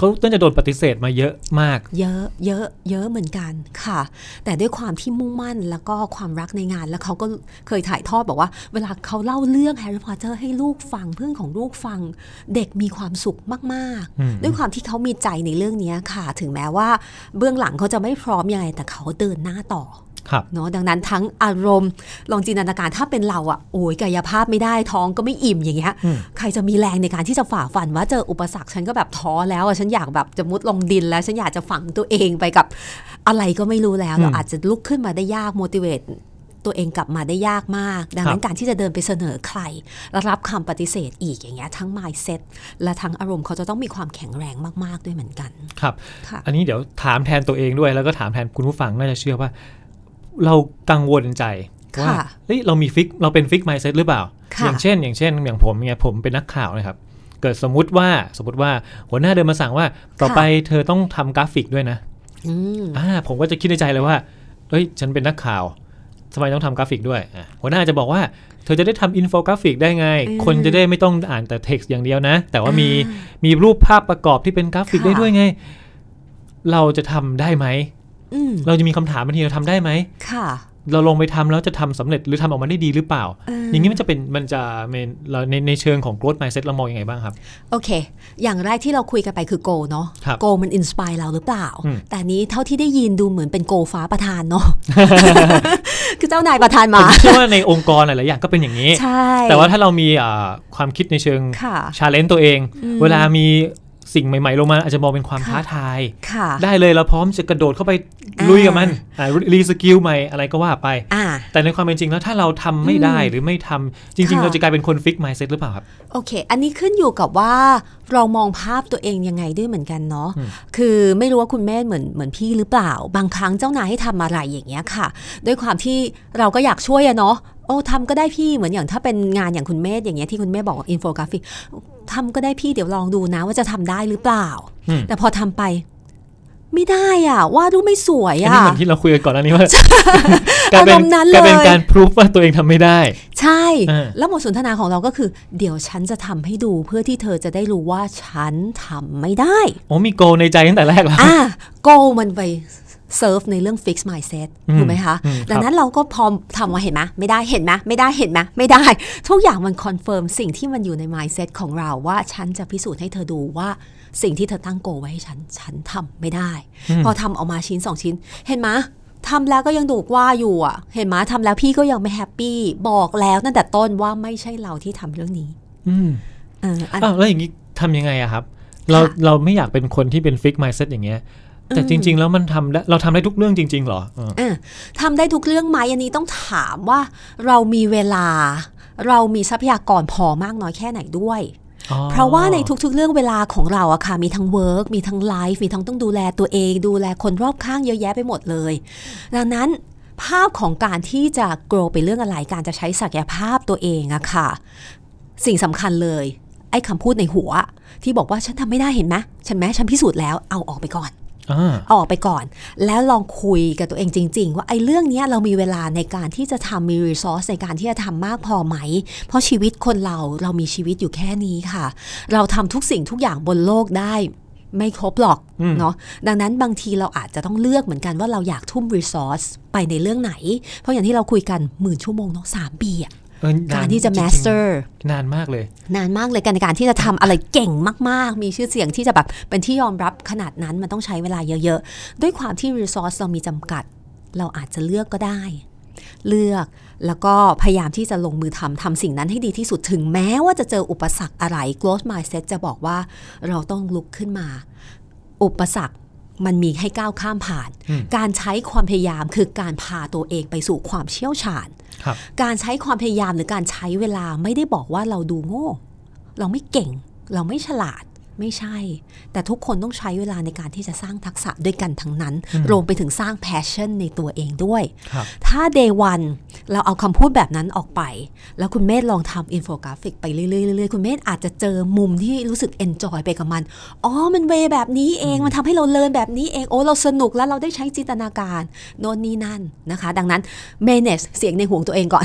เขาต้องจะโดนปฏิเสธมาเยอะมากเยอะเหมือนกันค่ะแต่ด้วยความที่มุ่งมั่นแล้วก็ความรักในงานแล้วเขาก็เคยถ่ายทอดบอกว่าเวลาเขาเล่าเรื่องแฮร์รี่พอตเตอร์ให้ลูกฟังเพื่อนของลูกฟังเด็กมีความสุขมากๆด้วยความที่เขามีใจในเรื่องนี้ค่ะถึงแม้ว่าเบื้องหลังเขาจะไม่พร้อมยังไงแต่เขาเดินหน้าต่อเนาะดังนั้นทั้งอารมณ์ลองจินตนาการถ้าเป็นเราอ่ะโอ้ยกายภาพไม่ได้ท้องก็ไม่อิ่มอย่างเงี้ยใครจะมีแรงในการที่จะฝ่าฟันว่าเจออุปสรรคฉันก็แบบท้อแล้วฉันอยากแบบจะมุดลงดินแล้วฉันอยากจะฝังตัวเองไปกับอะไรก็ไม่รู้แล้วเราอาจจะลุกขึ้นมาได้ยาก motivate ตัวเองกลับมาได้ยากมากดังนั้นการที่จะเดินไปเสนอใครและรับคำปฏิเสธอีกอย่างเงี้ยทั้ง mindset และทั้งอารมณ์เขาจะต้องมีความแข็งแรงมากๆด้วยเหมือนกันครับอันนี้เดี๋ยวถามแทนตัวเองด้วยแล้วก็ถามแทนคุณผู้ฟังน่าจะเชื่อว่าเรากังวลใจว่าเฮ้ยเราเป็นฟิก mindset หรือเปล่าอย่างเช่นอย่างผมเนี่ยผมเป็นนักข่าวนะครับเกิดสมมุติว่าหัวหน้าเดินมาสั่งว่าต่อไปเธอต้องทำกราฟิกด้วยนะผมก็จะคิดในใจเลยว่าเฮ้ยฉันเป็นนักข่าวทำไมต้องทำกราฟิกด้วยหัวหน้าจะบอกว่าเธอจะได้ทำอินโฟกราฟิกได้ไงคนจะได้ไม่ต้องอ่านแต่เท็กซ์อย่างเดียวนะแต่ว่ามีรูปภาพประกอบที่เป็นกราฟิกได้ด้วยไงเราจะทำได้ไหมเราจะมีคำถามบางทีเราทำได้ไหมเราลงไปทำแล้วจะทำสำเร็จหรือทำออกมาได้ดีหรือเปล่าอย่างนี้มันจะในเชิงของ growth mindset เรามองยังไงบ้างครับโอเคอย่างแรกที่เราคุยกันไปคือ goal เนาะ goal มัน inspire เราหรือเปล่าแต่นี้เท่าที่ได้ยินดูเหมือนเป็น goal ฟ้าประทานเนาะ คือเจ้านายประทานมาผมเชื่อว่าในองค์กรหลายๆอย่างก็เป็นอย่างนี้แต่ว่าถ้าเรามีความคิดในเชิง challenge ตัวเองเวลามีสิ่งใหม่ๆลงมาอาจจะมองเป็นความท้าทายได้เลยเราพร้อมจะกระโดดเข้าไปลุยกับมันรีสกิลใหม่อะไรก็ว่าไปแต่ในความเป็นจริงแล้วถ้าเราทำไม่ได้หรือไม่ทำจริงๆเราจะกลายเป็นคนฟิกไมน์เซ็ตหรือเปล่าครับโอเคอันนี้ขึ้นอยู่กับว่าเรามองภาพตัวเองยังไงด้วยเหมือนกันเนาะคือไม่รู้ว่าคุณแม่เหมือนพี่หรือเปล่าบางครั้งเจ้านายให้ทำอะไรอย่างเงี้ยค่ะด้วยความที่เราก็อยากช่วยอะเนาะทำก็ได้พี่เหมือนอย่างถ้าเป็นงานอย่างคุณแม่อย่างเงี้ยที่คุณแม่บอกอินโฟกราฟิกทำก็ได้พี่เดี๋ยวลองดูนะว่าจะทำได้หรือเปล่าแต่พอทำไปไม่ได้อ่ะว่าดูไม่สวยอ่ะอันนี้เหมือนที่เราคุยกันก่อนอันนี้ว่าอารมณ์นั้นเลยเป็นการพิสูจว่าตัวเองทำไม่ได้ใช่แล้วบทสนทนาของเราก็คือเดี๋ยวฉันจะทำให้ดูเพื่อที่เธอจะได้รู้ว่าฉันทำไม่ได้มีโกในใจตั้งแต่แรกแล้วโกมันไปเซิร์ฟในเรื่อง fix mindset ถูกไหมคะดังนั้นเราก็พร้อมทำว่าเห็นไหมไม่ได้เห็นไหมไม่ได้เห็นไหมไม่ได้ทุกอย่างมันคอนเฟิร์มสิ่งที่มันอยู่ใน mindset ของเราว่าฉันจะพิสูจน์ให้เธอดูว่าสิ่งที่เธอตั้งโกไว้ให้ฉันทำไม่ได้พอทำออกมาชิ้น2ชิ้นเห็นไหมทำแล้วก็ยังถูกว่าอยู่อ่ะเห็นไหมทำแล้วพี่ก็ยังไม่แฮปปี้บอกแล้วตั้งแต่ต้นว่าไม่ใช่เราที่ทำเรื่องนี้แล้วอย่างนี้ทำยังไงอะครับเราไม่อยากเป็นคนที่เป็น fix mindset อย่างเงี้ยแต่จริงๆแล้วมันเราทำได้ทุกเรื่องจริงๆหรอทำได้ทุกเรื่องไหมอันนี้ต้องถามว่าเรามีเวลาเรามีทรัพยากรพอมากน้อยแค่ไหนด้วยเพราะว่าในทุกๆเรื่องเวลาของเราอะค่ะมีทั้ง work มีทั้ง life มีทั้งต้องดูแลตัวเองดูแลคนรอบข้างเยอะแยะไปหมดเลยดังนั้นภาพของการที่จะ grow ไปเรื่องอะไรการจะใช้ศักยภาพตัวเองอะค่ะสิ่งสำคัญเลยไอ้คำพูดในหัวที่บอกว่าฉันทำไม่ได้เห็นไหมฉันพิสูจน์แล้วเอาออกไปก่อนออกไปก่อนแล้วลองคุยกับตัวเองจริงๆว่าไอ้เรื่องนี้เรามีเวลาในการที่จะทำมี resource ในการที่จะทำมากพอไหมเพราะชีวิตคนเรามีชีวิตอยู่แค่นี้ค่ะเราทำทุกสิ่งทุกอย่างบนโลกได้ไม่ครบหรอกเนาะดังนั้นบางทีเราอาจจะต้องเลือกเหมือนกันว่าเราอยากทุ่ม resource ไปในเรื่องไหนเพราะอย่างที่เราคุยกัน10,000 ชั่วโมงเนาะ3 ปีอะการที่จะ master นานมากเลยการที่จะทำอะไรเก่งมากๆมีชื่อเสียงที่จะแบบเป็นที่ยอมรับขนาดนั้นมันต้องใช้เวลาเยอะๆด้วยความที่ resource เรามีจำกัดเราอาจจะเลือกก็ได้เลือกแล้วก็พยายามที่จะลงมือทำสิ่งนั้นให้ดีที่สุดถึงแม้ว่าจะเจออุปสรรคอะไร growth mindset จะบอกว่าเราต้องลุกขึ้นมาอุปสรรคมันมีให้ก้าวข้ามผ่านการใช้ความพยายามคือการพาตัวเองไปสู่ความเชี่ยวชาญการใช้ความพยายามหรือการใช้เวลาไม่ได้บอกว่าเราดูโง่เราไม่เก่งเราไม่ฉลาดไม่ใช่แต่ทุกคนต้องใช้เวลาในการที่จะสร้างทักษะด้วยกันทั้งนั้นรวมไปถึงสร้าง passion ในตัวเองด้วยถ้า day one เราเอาคำพูดแบบนั้นออกไปแล้วคุณเมธลองทำอินโฟกราฟิกไปเรื่อยๆคุณเมธอาจจะเจอมุมที่รู้สึก enjoy ไปกับมันมันเวแบบนี้เองมันทำให้เราเลิร์นแบบนี้เองเราสนุกแล้วเราได้ใช้จินตนาการโน่นนี่นั่นนะคะดังนั้น manage เสียงในหัวตัวเองก่อน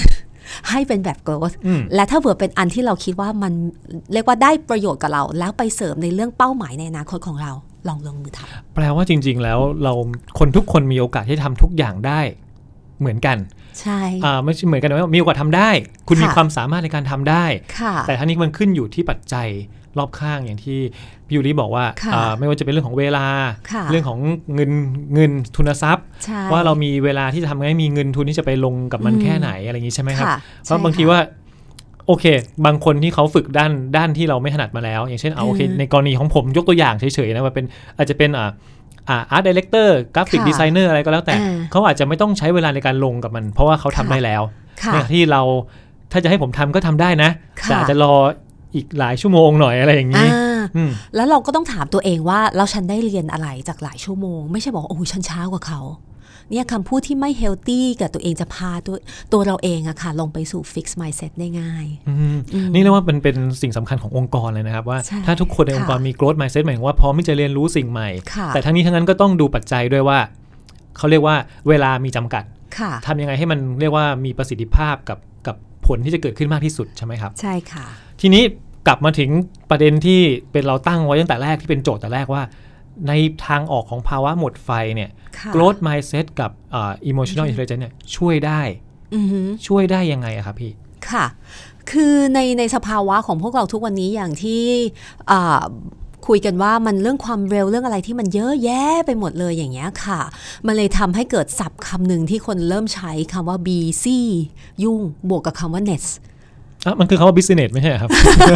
ให้เป็นแบบ growth และถ้าเผื่อเป็นอันที่เราคิดว่ามันเรียกว่าได้ประโยชน์กับเราแล้วไปเสริมในเรื่องเป้าหมายในอนาคตของเราลองลงมือทำแปลว่าจริงๆแล้วเราคนทุกคนมีโอกาสที่ทำทุกอย่างได้เหมือนกันใช่ไม่ใช่เหมือนกันว่ามีโอกาสทำได้คุณมีความสามารถในการทำได้แต่ทั้งนี้มันขึ้นอยู่ที่ปัจจัยรอบข้างอย่างที่พี่ยูริบอกว่าไม่ว่าจะเป็นเรื่องของเวลาเรื่องของเงินทุนทรัพย์ว่าเรามีเวลาที่จะทำให้มีเงินทุนที่จะไปลงกับมันแค่ไหนอะไรอย่างนี้ใช่ไหมครับเพราะบางทีว่าโอเคบางคนที่เขาฝึกด้านที่เราไม่ถนัดมาแล้วอย่างเช่นโอเคในกรณีของผมยกตัวอย่างเฉยๆนะว่าเป็นอาจจะเป็นอาร์ตไดเรคเตอร์กราฟิกดีไซเนอร์อะไรก็แล้วแต่เขาอาจจะไม่ต้องใช้เวลาในการลงกับมันเพราะว่าเขาทำได้แล้วเนี่ยที่เราถ้าจะให้ผมทำก็ทำได้นะแต่อาจจะรออีกหลายชั่วโมงหน่อยอะไรอย่างนี้แล้วเราก็ต้องถามตัวเองว่าแล้วฉันได้เรียนอะไรจากหลายชั่วโมงไม่ใช่บอกโอ้ยฉันช้ากว่าเขาเนี่ยคำพูดที่ไม่เฮลตี้กับตัวเองจะพาตัวเราเองอะค่ะลงไปสู่ fix mindset ได้ง่ายนี่เรียกว่าเป็นสิ่งสำคัญขององค์กรเลยนะครับว่าถ้าทุกคนในองค์กรมี growth mindset หมายถึงว่าพร้อมที่จะเรียนรู้สิ่งใหม่แต่ทั้งนี้ทั้งนั้นก็ต้องดูปัจจัยด้วยว่าเขาเรียกว่าเวลามีจำกัดทำยังไงให้มันเรียกว่ามีประสิทธิภาพกับผลที่จะเกิดขึ้นมากที่สุดใช่ไหมครับใช่ค่ะทีนี้กลับมาถึงประเด็นที่เป็นเราตั้งไว้ตั้งแต่แรกที่เป็นโจทย์แต่แรกว่าในทางออกของภาวะหมดไฟเนี่ย growth mindset กับemotional intelligence เนี่ยช่วยได้ยังไงอะครับพี่ค่ะคือในสภาวะของพวกเราทุกวันนี้อย่างที่คุยกันว่ามันเรื่องความเร็วเรื่องอะไรที่มันเยอะแยะไปหมดเลยอย่างเงี้ยค่ะมันเลยทำให้เกิดศัพท์คำหนึ่งที่คนเริ่มใช้คำว่า busy ยุ่งบวกกับคำว่า ness มันคือคำว่า business ไม่ใช่ครับ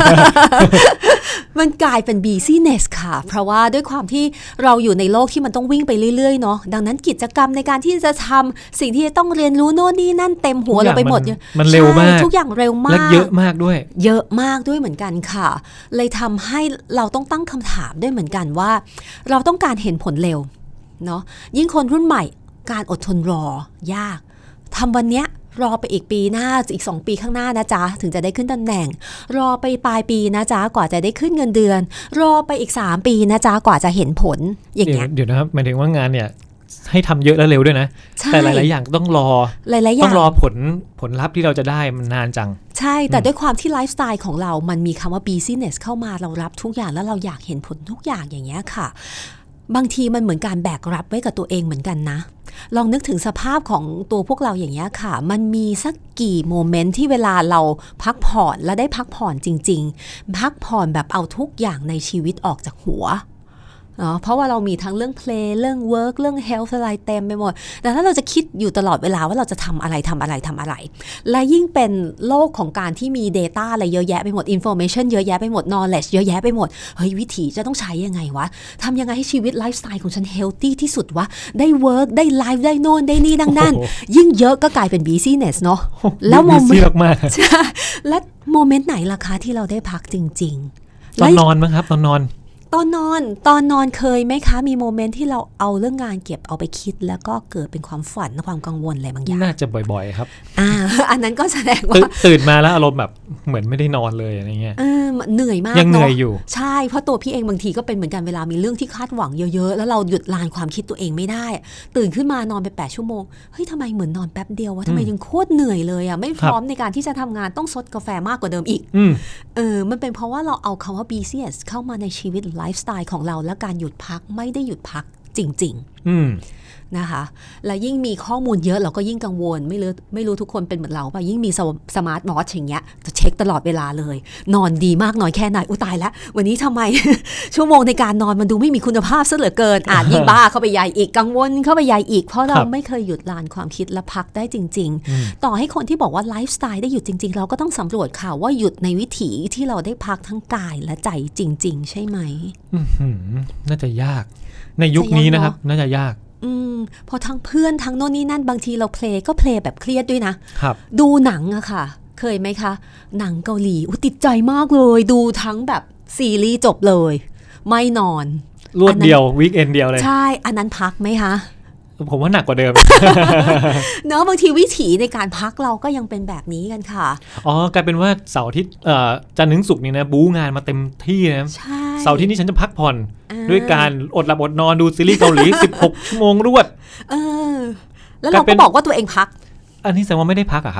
มันกลายเป็น busyness ค่ะเพราะว่าด้วยความที่เราอยู่ในโลกที่มันต้องวิ่งไปเรื่อยๆเนาะดังนั้นกิจกรรมในการที่จะทำสิ่งที่จะต้องเรียนรู้โน่นนี่นั่นเต็มหัวเราไปหมดมันเร็วมากทุกอย่างเร็วมากและเยอะมากด้วยเหมือนกันค่ะเลยทำให้เราต้องตั้งคำถามด้วยเหมือนกันว่าเราต้องการเห็นผลเร็วเนาะยิ่งคนรุ่นใหม่การอดทนรอยากทำวันเนี้ยรอไปอีกปีหน้าอีก2ปีข้างหน้านะจ๊ะถึงจะได้ขึ้นตำแหน่งรอไปปลายปีนะจ๊ะกว่าจะได้ขึ้นเงินเดือนรอไปอีก3ปีนะจ๊ะกว่าจะเห็นผลอย่างเงี้ยเดี๋ยวนะครับหมายถึงว่างานเนี่ยให้ทำเยอะและเร็วด้วยนะแต่หลายๆอย่างต้องรอต้องรอผลลัพธ์ที่เราจะได้มันนานจังใช่แต่ด้วยความที่ไลฟ์สไตล์ของเรามันมีคำว่า business เข้ามาเรารับทุกอย่างแล้วเราอยากเห็นผลทุกอย่างอย่างเงี้ยค่ะบางทีมันเหมือนการแบกรับไว้กับตัวเองเหมือนกันนะลองนึกถึงสภาพของตัวพวกเราอย่างเงี้ยค่ะมันมีสักกี่โมเมนต์ที่เวลาเราพักผ่อนและได้พักผ่อนจริงๆพักผ่อนแบบเอาทุกอย่างในชีวิตออกจากหัวเพราะว่าเรามีทั้งเรื่อง play เรื่อง work เรื่อง health อะไรเต็มไปหมดแต่ถ้าเราจะคิดอยู่ตลอดเวลาว่าเราจะทำอะไรและยิ่งเป็นโลกของการที่มี data อะไรเยอะแยะไปหมด information เยอะแยะไปหมด knowledge เยอะแยะไปหมดเฮ้ยวิธีจะต้องใช้ยังไงวะทำยังไงให้ชีวิตไลฟ์สไตล์ของฉัน healthy ที่สุดวะได้ work ได้ life ได้โน่นได้นี่นั่นยิ่งเยอะก็กลายเป็น busyness เนาะแล้วโมเมนต์และโมเมนต์ไหนล่ะคะที่เราได้พักจริงๆตอนนอนมั้งครับตอนนอนเคยไหมคะมีโมเมนต์ที่เราเอาเรื่องงานเก็บเอาไปคิดแล้วก็เกิดเป็นความฝันความกังวลอะไรบางอย่างน่าจะบ่อยๆครับอันนั้นก็แสดงว่าตื่นมาแล้วอารมณ์แบบเหมือนไม่ได้นอนเลยอะไรเงี้ยเหนื่อยมากยังเหนื่อยอยู่ใช่เพราะตัวพี่เองบางทีก็เป็นเหมือนกันเวลามีเรื่องที่คาดหวังเยอะๆแล้วเราหยุดลานความคิดตัวเองไม่ได้ตื่นขึ้นมานอนไป8ชั่วโมงเฮ้ยทำไมเหมือนนอนแป๊บเดียววะทำไมยังโคตรเหนื่อยเลยไม่พร้อมในการที่จะทำงานต้องซดกาแฟมากกว่าเดิมอีกมันเป็นเพราะว่าเราเอาคำว่า business เข้ามาในชีวิตไลฟ์สไตล์ของเราและการหยุดพักไม่ได้หยุดพักจริงๆนะคะและยิ่งมีข้อมูลเยอะเราก็ยิ่งกังวลไม่รู้ทุกคนเป็นเหมือนเราป่ะยิ่งมีสมาร์ทวอทช์อย่างเงี้ยจะเช็คตลอดเวลาเลยนอนดีมากน้อยแค่ไหนอุ๊ยตายแล้ววันนี้ทำไม ชั่วโมงในการนอนมันดูไม่มีคุณภาพซะเหลือเกินยิ่งบ้าเข้าไปใหญ่อีกกังวลเข้าไปใหญ่อีกเพราะเราไม่เคยหยุดลานความคิดและพักได้จริงๆต่อให้คนที่บอกว่าไลฟ์สไตล์ได้หยุดจริงๆเราก็ต้องสำรวจค่ะว่าหยุดในวิถีที่เราได้พักทั้งกายและใจจริงๆใช่ไหมน่าจะยากในยุคนี้นะครับน่าจะยากพอทั้งเพื่อนทั้งโน่นนี่นั่นบางทีเราเพลย์แบบเครียดด้วยนะครับดูหนังอะค่ะเคยไหมคะหนังเกาหลีติดใจมากเลยดูทั้งแบบซีรีส์จบเลยไม่นอนรวดเดียววีคเอนด์เดียวเลยใช่อันนั้นพักไหมคะผมว่าหนักกว่าเดิมเนอะบางทีวิถีในการพักเราก็ยังเป็นแบบนี้กันค่ะกลายเป็นว่าเสาร์อาทิตย์จันทร์ถึงศุกร์นี่นะบู๊งานมาเต็มที่นะเสาร์อาทิตย์นี้ฉันจะพักผ่อนด้วยการอดหลับอดนอนดูซีรีส์เกาหลี16ชั่วโมงรวดแล้วเราก็บอกว่าตัวเองพักอันนี้แสดงว่าไม่ได้พักอะครับ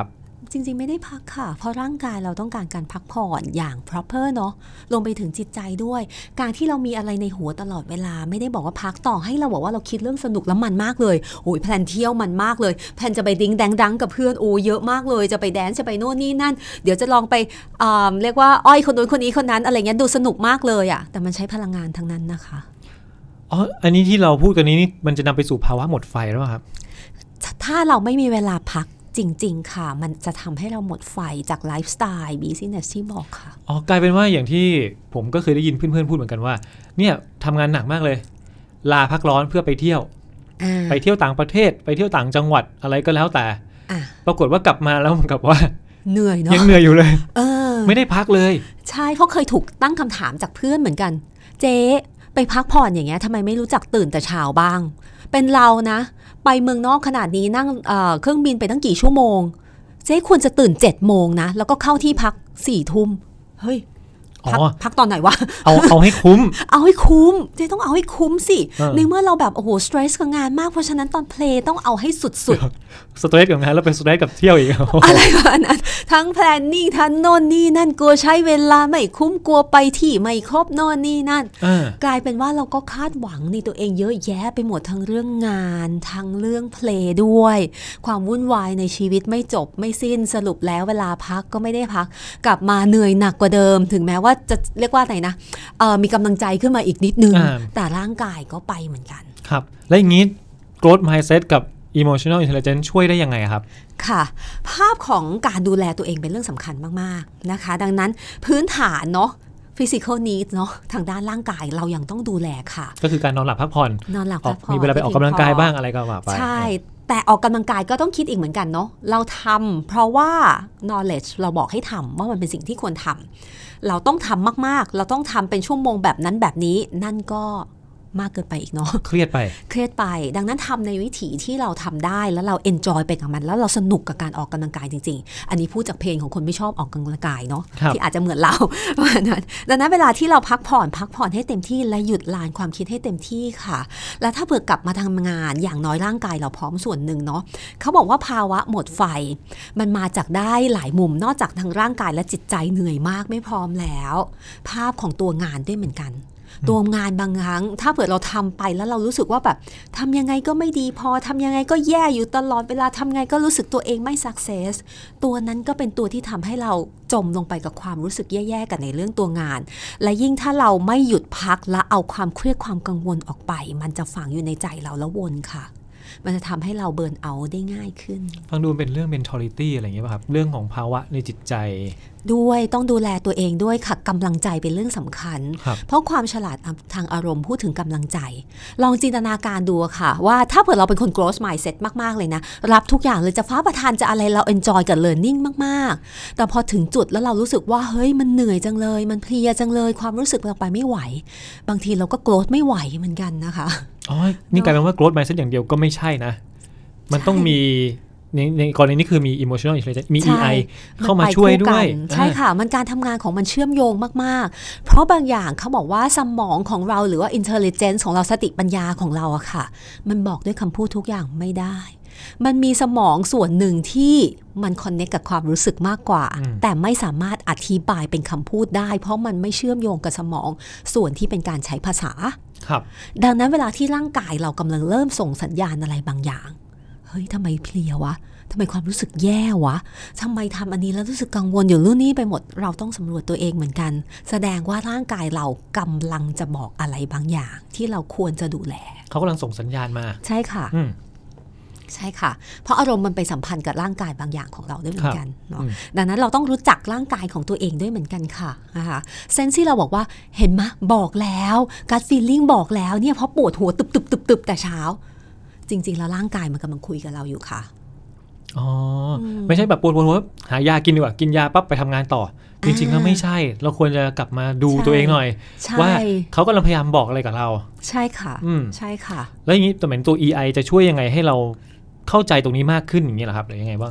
จริงๆไม่ได้พักค่ะเพราะร่างกายเราต้องการการพักผ่อนอย่าง proper เนาะรวมไปถึงจิตใจด้วยการที่เรามีอะไรในหัวตลอดเวลาไม่ได้บอกว่าพักต่อให้เราบอกว่าเราคิดเรื่องสนุกแล้วมันมากเลยโอ้ยแพลนเที่ยวมันมากเลยแพลนจะไปดิ้งแดงดังกับเพื่อนโอ้เยอะมากเลยจะไปแดนซ์จะไปโน่นนี่นั่นเดี๋ยวจะลองไปเรียกว่าอ้อยคนนู้นคนนี้คนนั้นอะไรเงี้ยดูสนุกมากเลยอะแต่มันใช้พลังงานทั้งนั้นนะคะอันนี้ที่เราพูดกันนี้มันจะนำไปสู่ภาวะหมดไฟหรือเปล่าครับถ้าเราไม่มีเวลาพักจริงๆค่ะมันจะทำให้เราหมดไฟจากไลฟ์สไตล์ business ที่บอกค่ะกลายเป็นว่าอย่างที่ผมก็เคยได้ยินเพื่อนๆพูดเหมือนกันว่าเนี่ยทำงานหนักมากเลยลาพักร้อนเพื่อไปเที่ยวต่างประเทศไปเที่ยวต่างจังหวัดอะไรก็แล้วแต่ปรากฏว่ากลับมาแล้วเหมือนกับว่าเหนื่อยเนาะยังเหนื่อยอยู่เลยไม่ได้พักเลยใช่เพราะเคยถูกตั้งคำถามจากเพื่อนเหมือนกันเจ๊ไปพักผ่อนอย่างเงี้ยทำไมไม่รู้จักตื่นแต่เช้าบ้างเป็นเรานะไปเมืองนอกขนาดนี้นั่งเครื่องบินไปตั้งกี่ชั่วโมงเจ๊ควรจะตื่น7 โมงนะแล้วก็เข้าที่พัก4 ทุ่มเฮ้ยพักตอนไหนวะเอาให้คุ้มเอาให้คุ้มเจ๊ต้องเอาให้คุ้มสิในเมื่อเราแบบโอ้โหสเตรสกับงานมากเพราะฉะนั้นตอนเพลย์ต้องเอาให้สุดสเตรสกับงานแล้วเป็นสเตรสกับเที่ยวอีกอะไรแบบนั้นทั้งแพลนนิ่งทั้งโน่นนี่นั่นกลัวใช้เวลาไม่คุ้มกลัวไปที่ไม่ครบโน่นนี่นั่นกลายเป็นว่าเราก็คาดหวังในตัวเองเยอะแยะไปหมดทั้งเรื่องงานทั้งเรื่องเพลย์ด้วยความวุ่นวายในชีวิตไม่จบไม่สิ้นสรุปแล้วเวลาพักก็ไม่ได้พักกลับมาเหนื่อยหนักกว่าเดิมถึงแม้ว่าจะเรียกว่าไหนนะมีกำลังใจขึ้นมาอีกนิดนึงแต่ร่างกายก็ไปเหมือนกันครับแล้วอย่างนี้ growth mindset กับ emotional intelligence ช่วยได้ยังไงครับค่ะภาพของการดูแลตัวเองเป็นเรื่องสำคัญมากๆนะคะดังนั้นพื้นฐานเนาะ physical needs เนาะทางด้านร่างกายเรายังต้องดูแลค่ะก็คือการนอนหลับพักผ่อนมีเวลาไปออกกำลังกายบ้างอะไรก็ว่าไปใช่แต่ออกกำลังกายก็ต้องคิดอีกเหมือนกันเนาะเราทำเพราะว่า knowledge เราบอกให้ทำว่ามันเป็นสิ่งที่ควรทำเราต้องทำมากๆเราต้องทำเป็นชั่วโมงแบบนั้นแบบนี้นั่นก็มากเกินไปอีกเนาะเครียดไปดังนั้นทำในวิถีที่เราทำได้แล้วเราเอนจอยไปกับมันแล้วเราสนุกกับการออกกำลังกายจริงๆอันนี้พูดจากเพลงของคนไม่ชอบออกกำลังกายเนาะที่อาจจะเหมือนเราดังนั้นเวลาที่เราพักผ่อนให้เต็มที่และหยุดลานความคิดให้เต็มที่ค่ะแล้วถ้าเผื่อกลับมาทำงานอย่างน้อยร่างกายเราพร้อมส่วนหนึ่งเนาะเขาบอกว่าภาวะหมดไฟมันมาจากได้หลายมุมนอกจากทางร่างกายและจิตใจเหนื่อยมากไม่พร้อมแล้วภาพของตัวงานด้วยเหมือนกันตัวงานบางครั้งถ้าเผื่อเราทำไปแล้วเรารู้สึกว่าแบบทำยังไงก็ไม่ดีพอทำยังไงก็แย่อยู่ตลอดเวลาทำไงก็รู้สึกตัวเองไม่ success ตัวนั้นก็เป็นตัวที่ทำให้เราจมลงไปกับความรู้สึกแย่ๆกันในเรื่องตัวงานและยิ่งถ้าเราไม่หยุดพักและเอาความเครียดความกังวลออกไปมันจะฝังอยู่ในใจเราแล้ววนค่ะมันจะทำให้เราเบิร์นเอาท์ได้ง่ายขึ้นฟังดูเป็นเรื่อง mentality อะไรอย่างเงี้ยป่ะครับเรื่องของภาวะในจิตใจด้วยต้องดูแลตัวเองด้วยค่ะกำลังใจเป็นเรื่องสำคัญเพราะความฉลาดทางอารมณ์พูดถึงกำลังใจลองจินตนาการดูค่ะว่าถ้าเผื่อเราเป็นคน growth mindset มากๆเลยนะรับทุกอย่างเลยจะฟ้าประทานจะอะไรเรา enjoy กับ learning มากๆแต่พอถึงจุดแล้วเรารู้สึกว่าเฮ้ยมันเหนื่อยจังเลยมันเพลียจังเลยความรู้สึกเราไปไม่ไหวบางทีเราก็ growth ไม่ไหวเหมือนกันนะคะนี่กลายเป็นว่า growth mindset อย่างเดียวก็ไม่ใช่นะมันต้องมีในกรณีนี้คือมี emotional intelligence มี EI เข้ามาช่วยด้วยใช่ค่ะมันการทำงานของมันเชื่อมโยงมากๆเพราะบางอย่างเขาบอกว่าสมองของเราหรือว่า intelligence ของเราสติปัญญาของเราอะค่ะมันบอกด้วยคำพูดทุกอย่างไม่ได้มันมีสมองส่วนหนึ่งที่มัน connect กับความรู้สึกมากกว่าแต่ไม่สามารถอธิบายเป็นคำพูดได้เพราะมันไม่เชื่อมโยงกับสมองส่วนที่เป็นการใช้ภาษาดังนั้นเวลาที่ร่างกายเรากำลังเริ่มส่งสัญญาณอะไรบางอย่างเฮ้ยทำไมเพลียวะทำไมความรู้สึกแย่วะทำไมทำอันนี้แล้วรู้สึกกังวลอยู่นู่นนี่ไปหมดเราต้องสำรวจตัวเองเหมือนกันแสดงว่าร่างกายเรากำลังจะบอกอะไรบางอย่างที่เราควรจะดูแลเขากำลังส่งสัญญาณมาใช่ค่ะใช่ค่ะเพราะอารมณ์มันไปสัมพันธ์กับร่างกายบางอย่างของเราด้วยเหมือนกันเนาะดังนั้นเราต้องรู้จักร่างกายของตัวเองด้วยเหมือนกันค่ะนะคะเซนซี่เราบอกว่าเห็นไหมบอกแล้วgut feelingบอกแล้วเนี่ยเพราะปวดหัวตึบแต่เช้าจริงๆแล้วร่างกายมันกำลังคุยกับเราอยู่ค่ะไม่ใช่แบบปวดหัวหายากินดีกว่ากินยาปั๊บไปทำงานต่อจริงๆแล้วไม่ใช่เราควรจะกลับมาดูตัวเองหน่อยว่าเขากำลังพยายามบอกอะไรกับเราใช่ค่ะใช่ค่ะแล้วอย่างนี้ตัวเหมือนตัว EI จะช่วยยังไงให้เราเข้าใจตรงนี้มากขึ้นอย่างนี้เหรอครับหรือยังไงบ้าง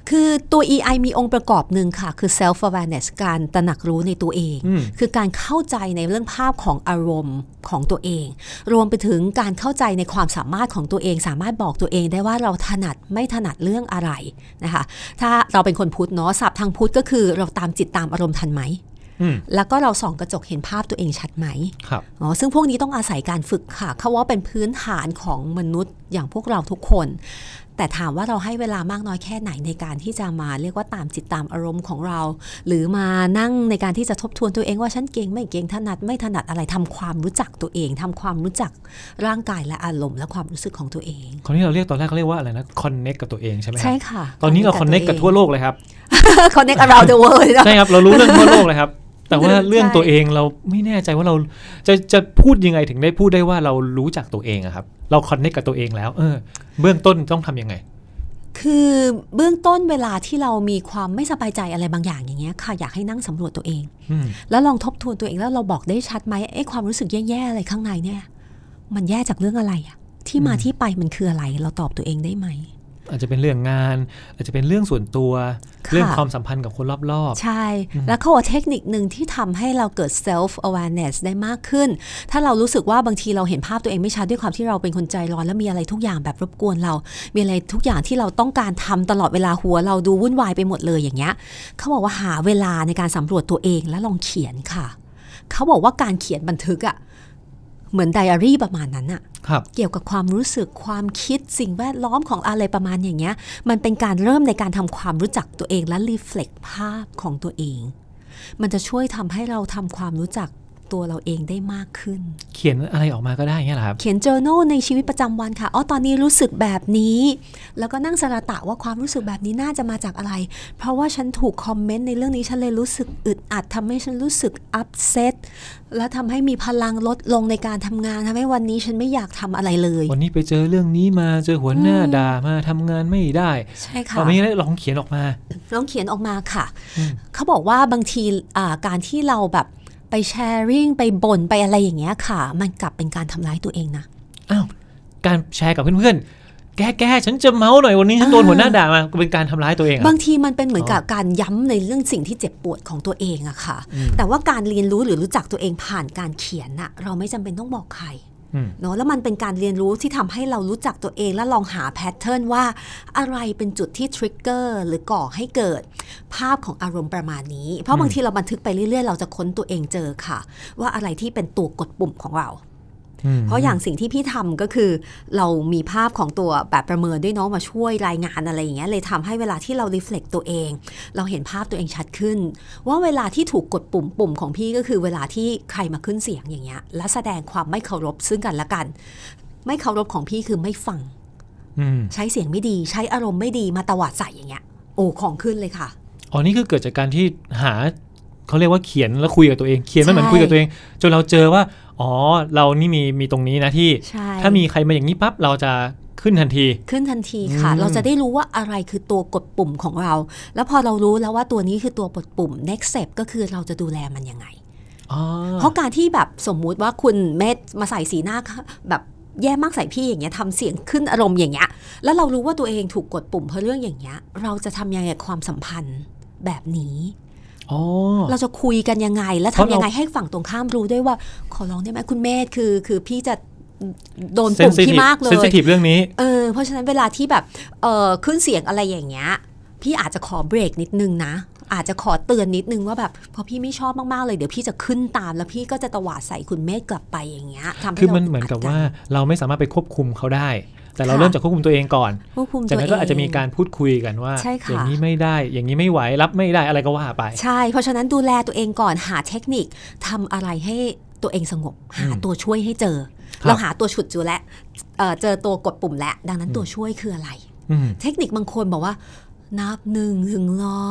คือตัว EI มีองค์ประกอบหนึ่งค่ะคือ self awareness การตระหนักรู้ในตัวเองคือการเข้าใจในเรื่องภาพของอารมณ์ของตัวเองรวมไปถึงการเข้าใจในความสามารถของตัวเองสามารถบอกตัวเองได้ว่าเราถนัดไม่ถนัดเรื่องอะไรนะคะถ้าเราเป็นคนพุทธเนาะศัพท์ทางพุทธก็คือเราตามจิตตามอารมณ์ทันไหมแล้วก็เราส่องกระจกเห็นภาพตัวเองชัดไหมซึ่งพวกนี้ต้องอาศัยการฝึกค่ะเขาว่าเป็นพื้นฐานของมนุษย์อย่างพวกเราทุกคนแต่ถามว่าเราให้เวลามากน้อยแค่ไหนในการที่จะมาเรียกว่าตามจิตตามอารมณ์ของเราหรือมานั่งในการที่จะทบทวนตัวเองว่าฉันเก่งไม่เก่งถนัดไม่ถนัดอะไรทำความรู้จักตัวเองทำความรู้จักร่างกายและอารมณ์และความรู้สึกของตัวเองคนที่เราเรียกตอนแรกเขาเรียกว่าอะไรนะ connect กับตัวเองใช่ไหมใช่ค่ะตอนนี้เรา connect กับทั่วโลกเลยครับ connect around the world ใช่ครับเรารู้เรื่องทั่วโลกเลยครับแต่ว่าเรื่องตัวเองเราไม่แน่ใจว่าเราจะพูดยังไงถึงได้พูดได้ว่าเรารู้จักตัวเองอะครับเราคอนเนคกับตัวเองแล้วเบื้องต้นต้องทำยังไงคือเบื้องต้นเวลาที่เรามีความไม่สบายใจอะไรบางอย่างอย่างเงี้ยค่ะอยากให้นั่งสำรวจตัวเองแล้วลองทบทวนตัวเองแล้วเราบอกได้ชัดไหมความรู้สึกแย่ๆอะไรข้างในเนี่ยมันแย่จากเรื่องอะไรอะที่มาที่ไปมันคืออะไรเราตอบตัวเองได้ไหมอาจจะเป็นเรื่องงานอาจจะเป็นเรื่องส่วนตัวเรื่องความสัมพันธ์กับคนรอบๆใช่แล้วเขาบอกเทคนิคนึงที่ทำให้เราเกิด self awareness ได้มากขึ้นถ้าเรารู้สึกว่าบางทีเราเห็นภาพตัวเองไม่ชัดด้วยความที่เราเป็นคนใจร้อนแล้วมีอะไรทุกอย่างแบบรบกวนเรามีอะไรทุกอย่างที่เราต้องการทำตลอดเวลาหัวเราดูวุ่นวายไปหมดเลยอย่างเงี้ยเขาบอกว่าหาเวลาในการสำรวจตัวเองแล้วลองเขียนค่ะเขาบอกว่าการเขียนบันทึกอะเหมือนไดอารี่ประมาณนั้นอะเกี่ยวกับความรู้สึกความคิดสิ่งแวดล้อมของอะไรประมาณอย่างเงี้ยมันเป็นการเริ่มในการทำความรู้จักตัวเองและรีเฟล็กภาพของตัวเองมันจะช่วยทำให้เราทำความรู้จักตัวเราเองได้มากขึ้นเขียนอะไรออกมาก็ได้เงี้ยเหรอครับเขียน journal ในชีวิตประจำวันค่ะตอนนี้รู้สึกแบบนี้แล้วก็นั่งสระตะว่าความรู้สึกแบบนี้น่าจะมาจากอะไรเพราะว่าฉันถูกคอมเมนต์ในเรื่องนี้ฉันเลยรู้สึกอึดอัดทำให้ฉันรู้สึก upset และทำให้มีพลังลดลงในการทำงานทำให้วันนี้ฉันไม่อยากทำอะไรเลยวันนี้ไปเจอเรื่องนี้มาเจอหัวหน้าด่ามาทำงานไม่ได้ใช่ค่ะตอนนี้ลองเขียนออกมาค่ะเขาบอกว่าบางทีการที่เราแบบไปแชร์ริ่งไปบ่นไปอะไรอย่างเงี้ยค่ะมันกลับเป็นการทำร้ายตัวเองนะการแชร์กับเพื่อนๆแกฉันจะเมาหน่อยวันนี้ฉันโดนหัวหน้าด่ามาเป็นการทำร้ายตัวเองบางทีมันเป็นเหมือนกับการย้ำในเรื่องสิ่งที่เจ็บปวดของตัวเองอะค่ะแต่ว่าการเรียนรู้หรือรู้จักตัวเองผ่านการเขียนอะเราไม่จำเป็นต้องบอกใครเนาะแล้วมันเป็นการเรียนรู้ที่ทำให้เรารู้จักตัวเองและลองหาแพทเทิร์นว่าอะไรเป็นจุดที่ทริกเกอร์หรือก่อให้เกิดภาพของอารมณ์ประมาณนี้เพราะบางทีเราบันทึกไปเรื่อยๆเราจะค้นตัวเองเจอค่ะว่าอะไรที่เป็นตัวกดปุ่มของเราเพราะอย่างสิ่งที่พี่ทำก็คือเรามีภาพของตัวแบบประเมินด้วยเนาะมาช่วยรายงานอะไรอย่างเงี้ยเลยทำให้เวลาที่เรารีเฟล็กตัวเองเราเห็นภาพตัวเองชัดขึ้นว่าเวลาที่ถูกกดปุ่มของพี่ก็คือเวลาที่ใครมาขึ้นเสียงอย่างเงี้ยและแสดงความไม่เคารพซึ่งกันและกันไม่เคารพของพี่คือไม่ฟังใช้เสียงไม่ดีใช้อารมณ์ไม่ดีมาตวาดใส่อย่างเงี้ยของขึ้นเลยค่ะนี่คือเกิดจากการที่หาเขาเรียกว่าเขียนแล้วคุยกับตัวเองเขียนมันเหมือนคุยกับตัวเองจนเราเจอว่าเรานี่มีตรงนี้นะที่ถ้ามีใครมาอย่างนี้ปั๊บเราจะขึ้นทันทีค่ะเราจะได้รู้ว่าอะไรคือตัวกดปุ่มของเราแล้วพอเรารู้แล้วว่าตัวนี้คือตัวกดปุ่ม next step ก็คือเราจะดูแลมันยังไงเพราะการที่แบบสมมุติว่าคุณเมธมาใส่สีหน้าแบบแย่มากใส่พี่อย่างเงี้ยทำเสียงขึ้นอารมณ์อย่างเงี้ยแล้วเรารู้ว่าตัวเองถูกกดปุ่มเพราะเรื่องอย่างเงี้ยเราจะทำยังไงความสัมพันธ์แบบนี้เราจะคุยกันยังไงและทำยังไงให้ฝั่งตรงข้ามรู้ด้วยว่าขอร้องได้ไหมคุณเมธคือพี่จะโดนปุ่มพี่มากเลย sensitive เรื่องนี้เพราะฉะนั้นเวลาที่แบบขึ้นเสียงอะไรอย่างเงี้ยพี่อาจจะขอเบรกนิดนึงนะอาจจะขอเตือนนิดนึงว่าแบบพอพี่ไม่ชอบมากๆเลยเดี๋ยวพี่จะขึ้นตามแล้วพี่ก็จะตวาดใส่คุณเมธกลับไปอย่างเงี้ยทำให้คือมันเหมือนกับว่าเราไม่สามารถไปควบคุมเขาได้แต่เราเริ่มจากควบคุมตัวเองก่อนจากนั้นก็อาจจะมีการพูดคุยกันว่าอย่างนี้ไม่ได้อย่างนี้ไม่ไหวรับไม่ได้อะไรก็ว่าไปใช่เพราะฉะนั้นดูแลตัวเองก่อนหาเทคนิคทำอะไรให้ตัวเองสงบหาตัวช่วยให้เจอเราหาตัวฉุดจูและเจอตัวกดปุ่มและดังนั้นตัวช่วยคืออะไรเทคนิคบางคนบอกว่านับ1 ถึง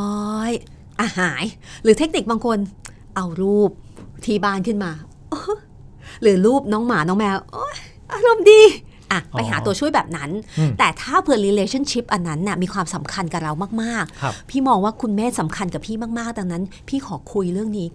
100หายหรือเทคนิคบางคนเอารูปที่บ้านขึ้นมาหรือรูปน้องหมาน้องแมวอารมณ์ดีไปหาตัวช่วยแบบนั้นแต่ถ้าเผื่อ relationship อันนั้นน่ะมีความสำคัญกับเรามากๆพี่มองว่าคุณแม่สำคัญกับพี่มากๆดังนั้นพี่ขอคุยเรื่องนี้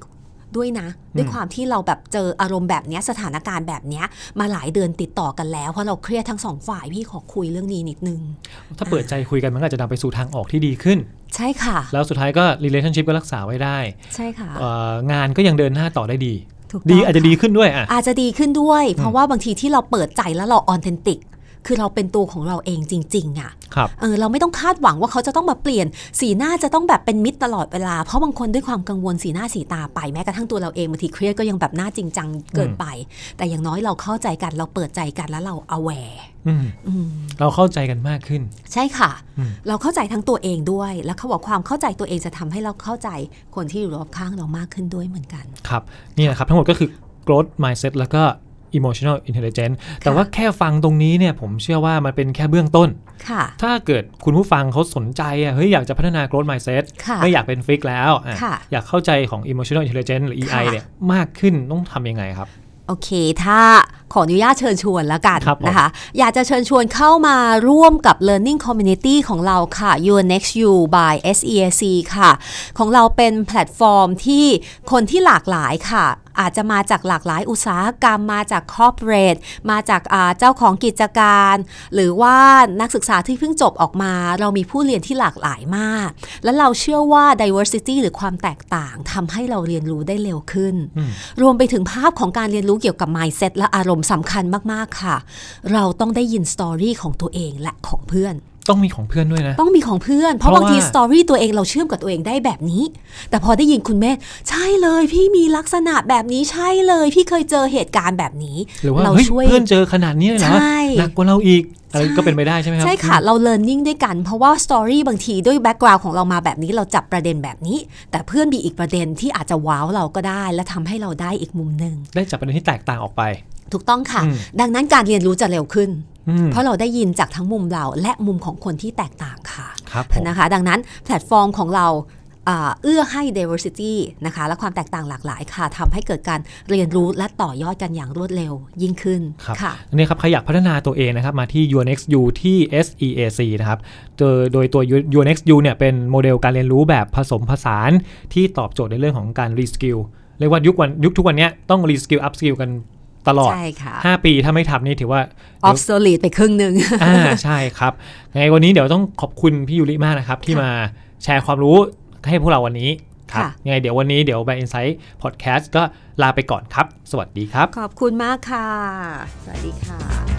ด้วยนะด้วยความที่เราแบบเจออารมณ์แบบนี้สถานการณ์แบบนี้มาหลายเดือนติดต่อกันแล้วเพราะเราเครียดทั้งสองฝ่ายพี่ขอคุยเรื่องนี้นิดนึงถ้าเปิดใจคุยกันมันก็อาจจะนำไปสู่ทางออกที่ดีขึ้นใช่ค่ะแล้วสุดท้ายก็ relationship ก็รักษาไว้ได้ใช่ค่ะงานก็ยังเดินหน้าต่อได้ดีอาจจะดีขึ้นด้วยอาจจะดีขึ้นด้วยเพราะว่าบางทีที่เราเปิดใจแล้วเราออเทนติกคือเราเป็นตัวของเราเองจริงๆอ่ะเราไม่ต้องคาดหวังว่าเขาจะต้องมาเปลี่ยนสีหน้าจะต้องแบบเป็นมิตรตลอดเวลาเพราะบางคนด้วยความกังวลสีหน้าสีตาไปแม้กระทั่งตัวเราเองบางทีเครียดก็ยังแบบหน้าจริงจังเกินไปแต่อย่างน้อยเราเข้าใจกันเราเปิดใจกันแล้วเรา aware เราเข้าใจกันมากขึ้นใช่ค่ะเราเข้าใจทั้งตัวเองด้วยแล้วเขาบอกความเข้าใจตัวเองจะทำให้เราเข้าใจคนที่อยู่รอบข้างเรามากขึ้นด้วยเหมือนกันครับนี่แหละครับทั้งหมดก็คือ growth mindset แล้วก็emotional intelligence แต่ว่าแค่ฟังตรงนี้เนี่ยผมเชื่อว่ามันเป็นแค่เบื้องต้นถ้าเกิดคุณผู้ฟังเขาสนใจอยากจะพัฒนา growth mindset ไม่อยากเป็นฟิกแล้วอยากเข้าใจของ emotional intelligence หรือ EI เนี่ยมากขึ้นต้องทำยังไงครับโอเคถ้าขออนุญาตเชิญชวนแล้วกันนะคะอยากจะเชิญชวนเข้ามาร่วมกับ Learning Community ของเราค่ะ Your Next You by SEAC ค่ะของเราเป็นแพลตฟอร์มที่คนที่หลากหลายค่ะอาจจะมาจากหลากหลายอุตสาหกรรมมาจาก Corporate มาจากเจ้าของกิจการหรือว่านักศึกษาที่เพิ่งจบออกมาเรามีผู้เรียนที่หลากหลายมากและเราเชื่อว่า diversity หรือความแตกต่างทำให้เราเรียนรู้ได้เร็วขึ้นรวมไปถึงภาพของการเรียนรู้เกี่ยวกับ mindset และอารมณ์สำคัญมากๆค่ะเราต้องได้ยินสตอรี่ของตัวเองและของเพื่อนต้องมีของเพื่อนด้วยนะต้องมีของเพื่อนเพราะบางทีสตอรี่ตัวเองเราเชื่อมกับตัวเองได้แบบนี้แต่พอได้ยินคุณแม่ใช่เลยพี่มีลักษณะแบบนี้ใช่เลยพี่เคยเจอเหตุการณ์แบบนี้หรือว่าเราช่วยเพื่อนเจอขนาดนี้เลยเหรอหนักกว่าเราอีกอะไรก็เป็นไปได้ใช่ไหมครับใช่ค่ะเรา learning ด้วยกันเพราะว่าสตอรี่บางทีด้วยแบ็กกราวด์ของเรามาแบบนี้เราจับประเด็นแบบนี้แต่เพื่อนมีอีกประเด็นที่อาจจะว้าวเราก็ได้และทำให้เราได้อีกมุมนึงได้จับประเด็นที่แตกต่างออกไปถูกต้องค่ะดังนั้นการเรียนรู้จะเร็วขึ้นเพราะเราได้ยินจากทั้งมุมเราและมุมของคนที่แตกต่างค่ะนะคะดังนั้นแพลตฟอร์มของเราเอื้อให้ diversity นะคะและความแตกต่างหลากหลายค่ะทำให้เกิดการเรียนรู้และต่อยอดกันอย่างรวดเร็วยิ่งขึ้นค่ะนี่ครับใครอยากพัฒนาตัวเองนะครับมาที่ Your Next You ที่ SEAC นะครับโดยตัว Your Next You เนี่ยเป็นโมเดลการเรียนรู้แบบผสมผสานที่ตอบโจทย์ในเรื่องของการ reskill เรียกว่ายุคทุกวันนี้ต้อง reskill upskill กันตลอด5 ปีถ้าไม่ทำนี่ถือว่า obsolete ไปครึ่งนึงใช่ครับไงวันนี้เดี๋ยวต้องขอบคุณพี่ยูริมากนะครับที่มาแชร์ความรู้ให้พวกเราวันนี้ครับยังไงเดี๋ยววันนี้Band Insight Podcast ก็ลาไปก่อนครับสวัสดีครับขอบคุณมากค่ะสวัสดีค่ะ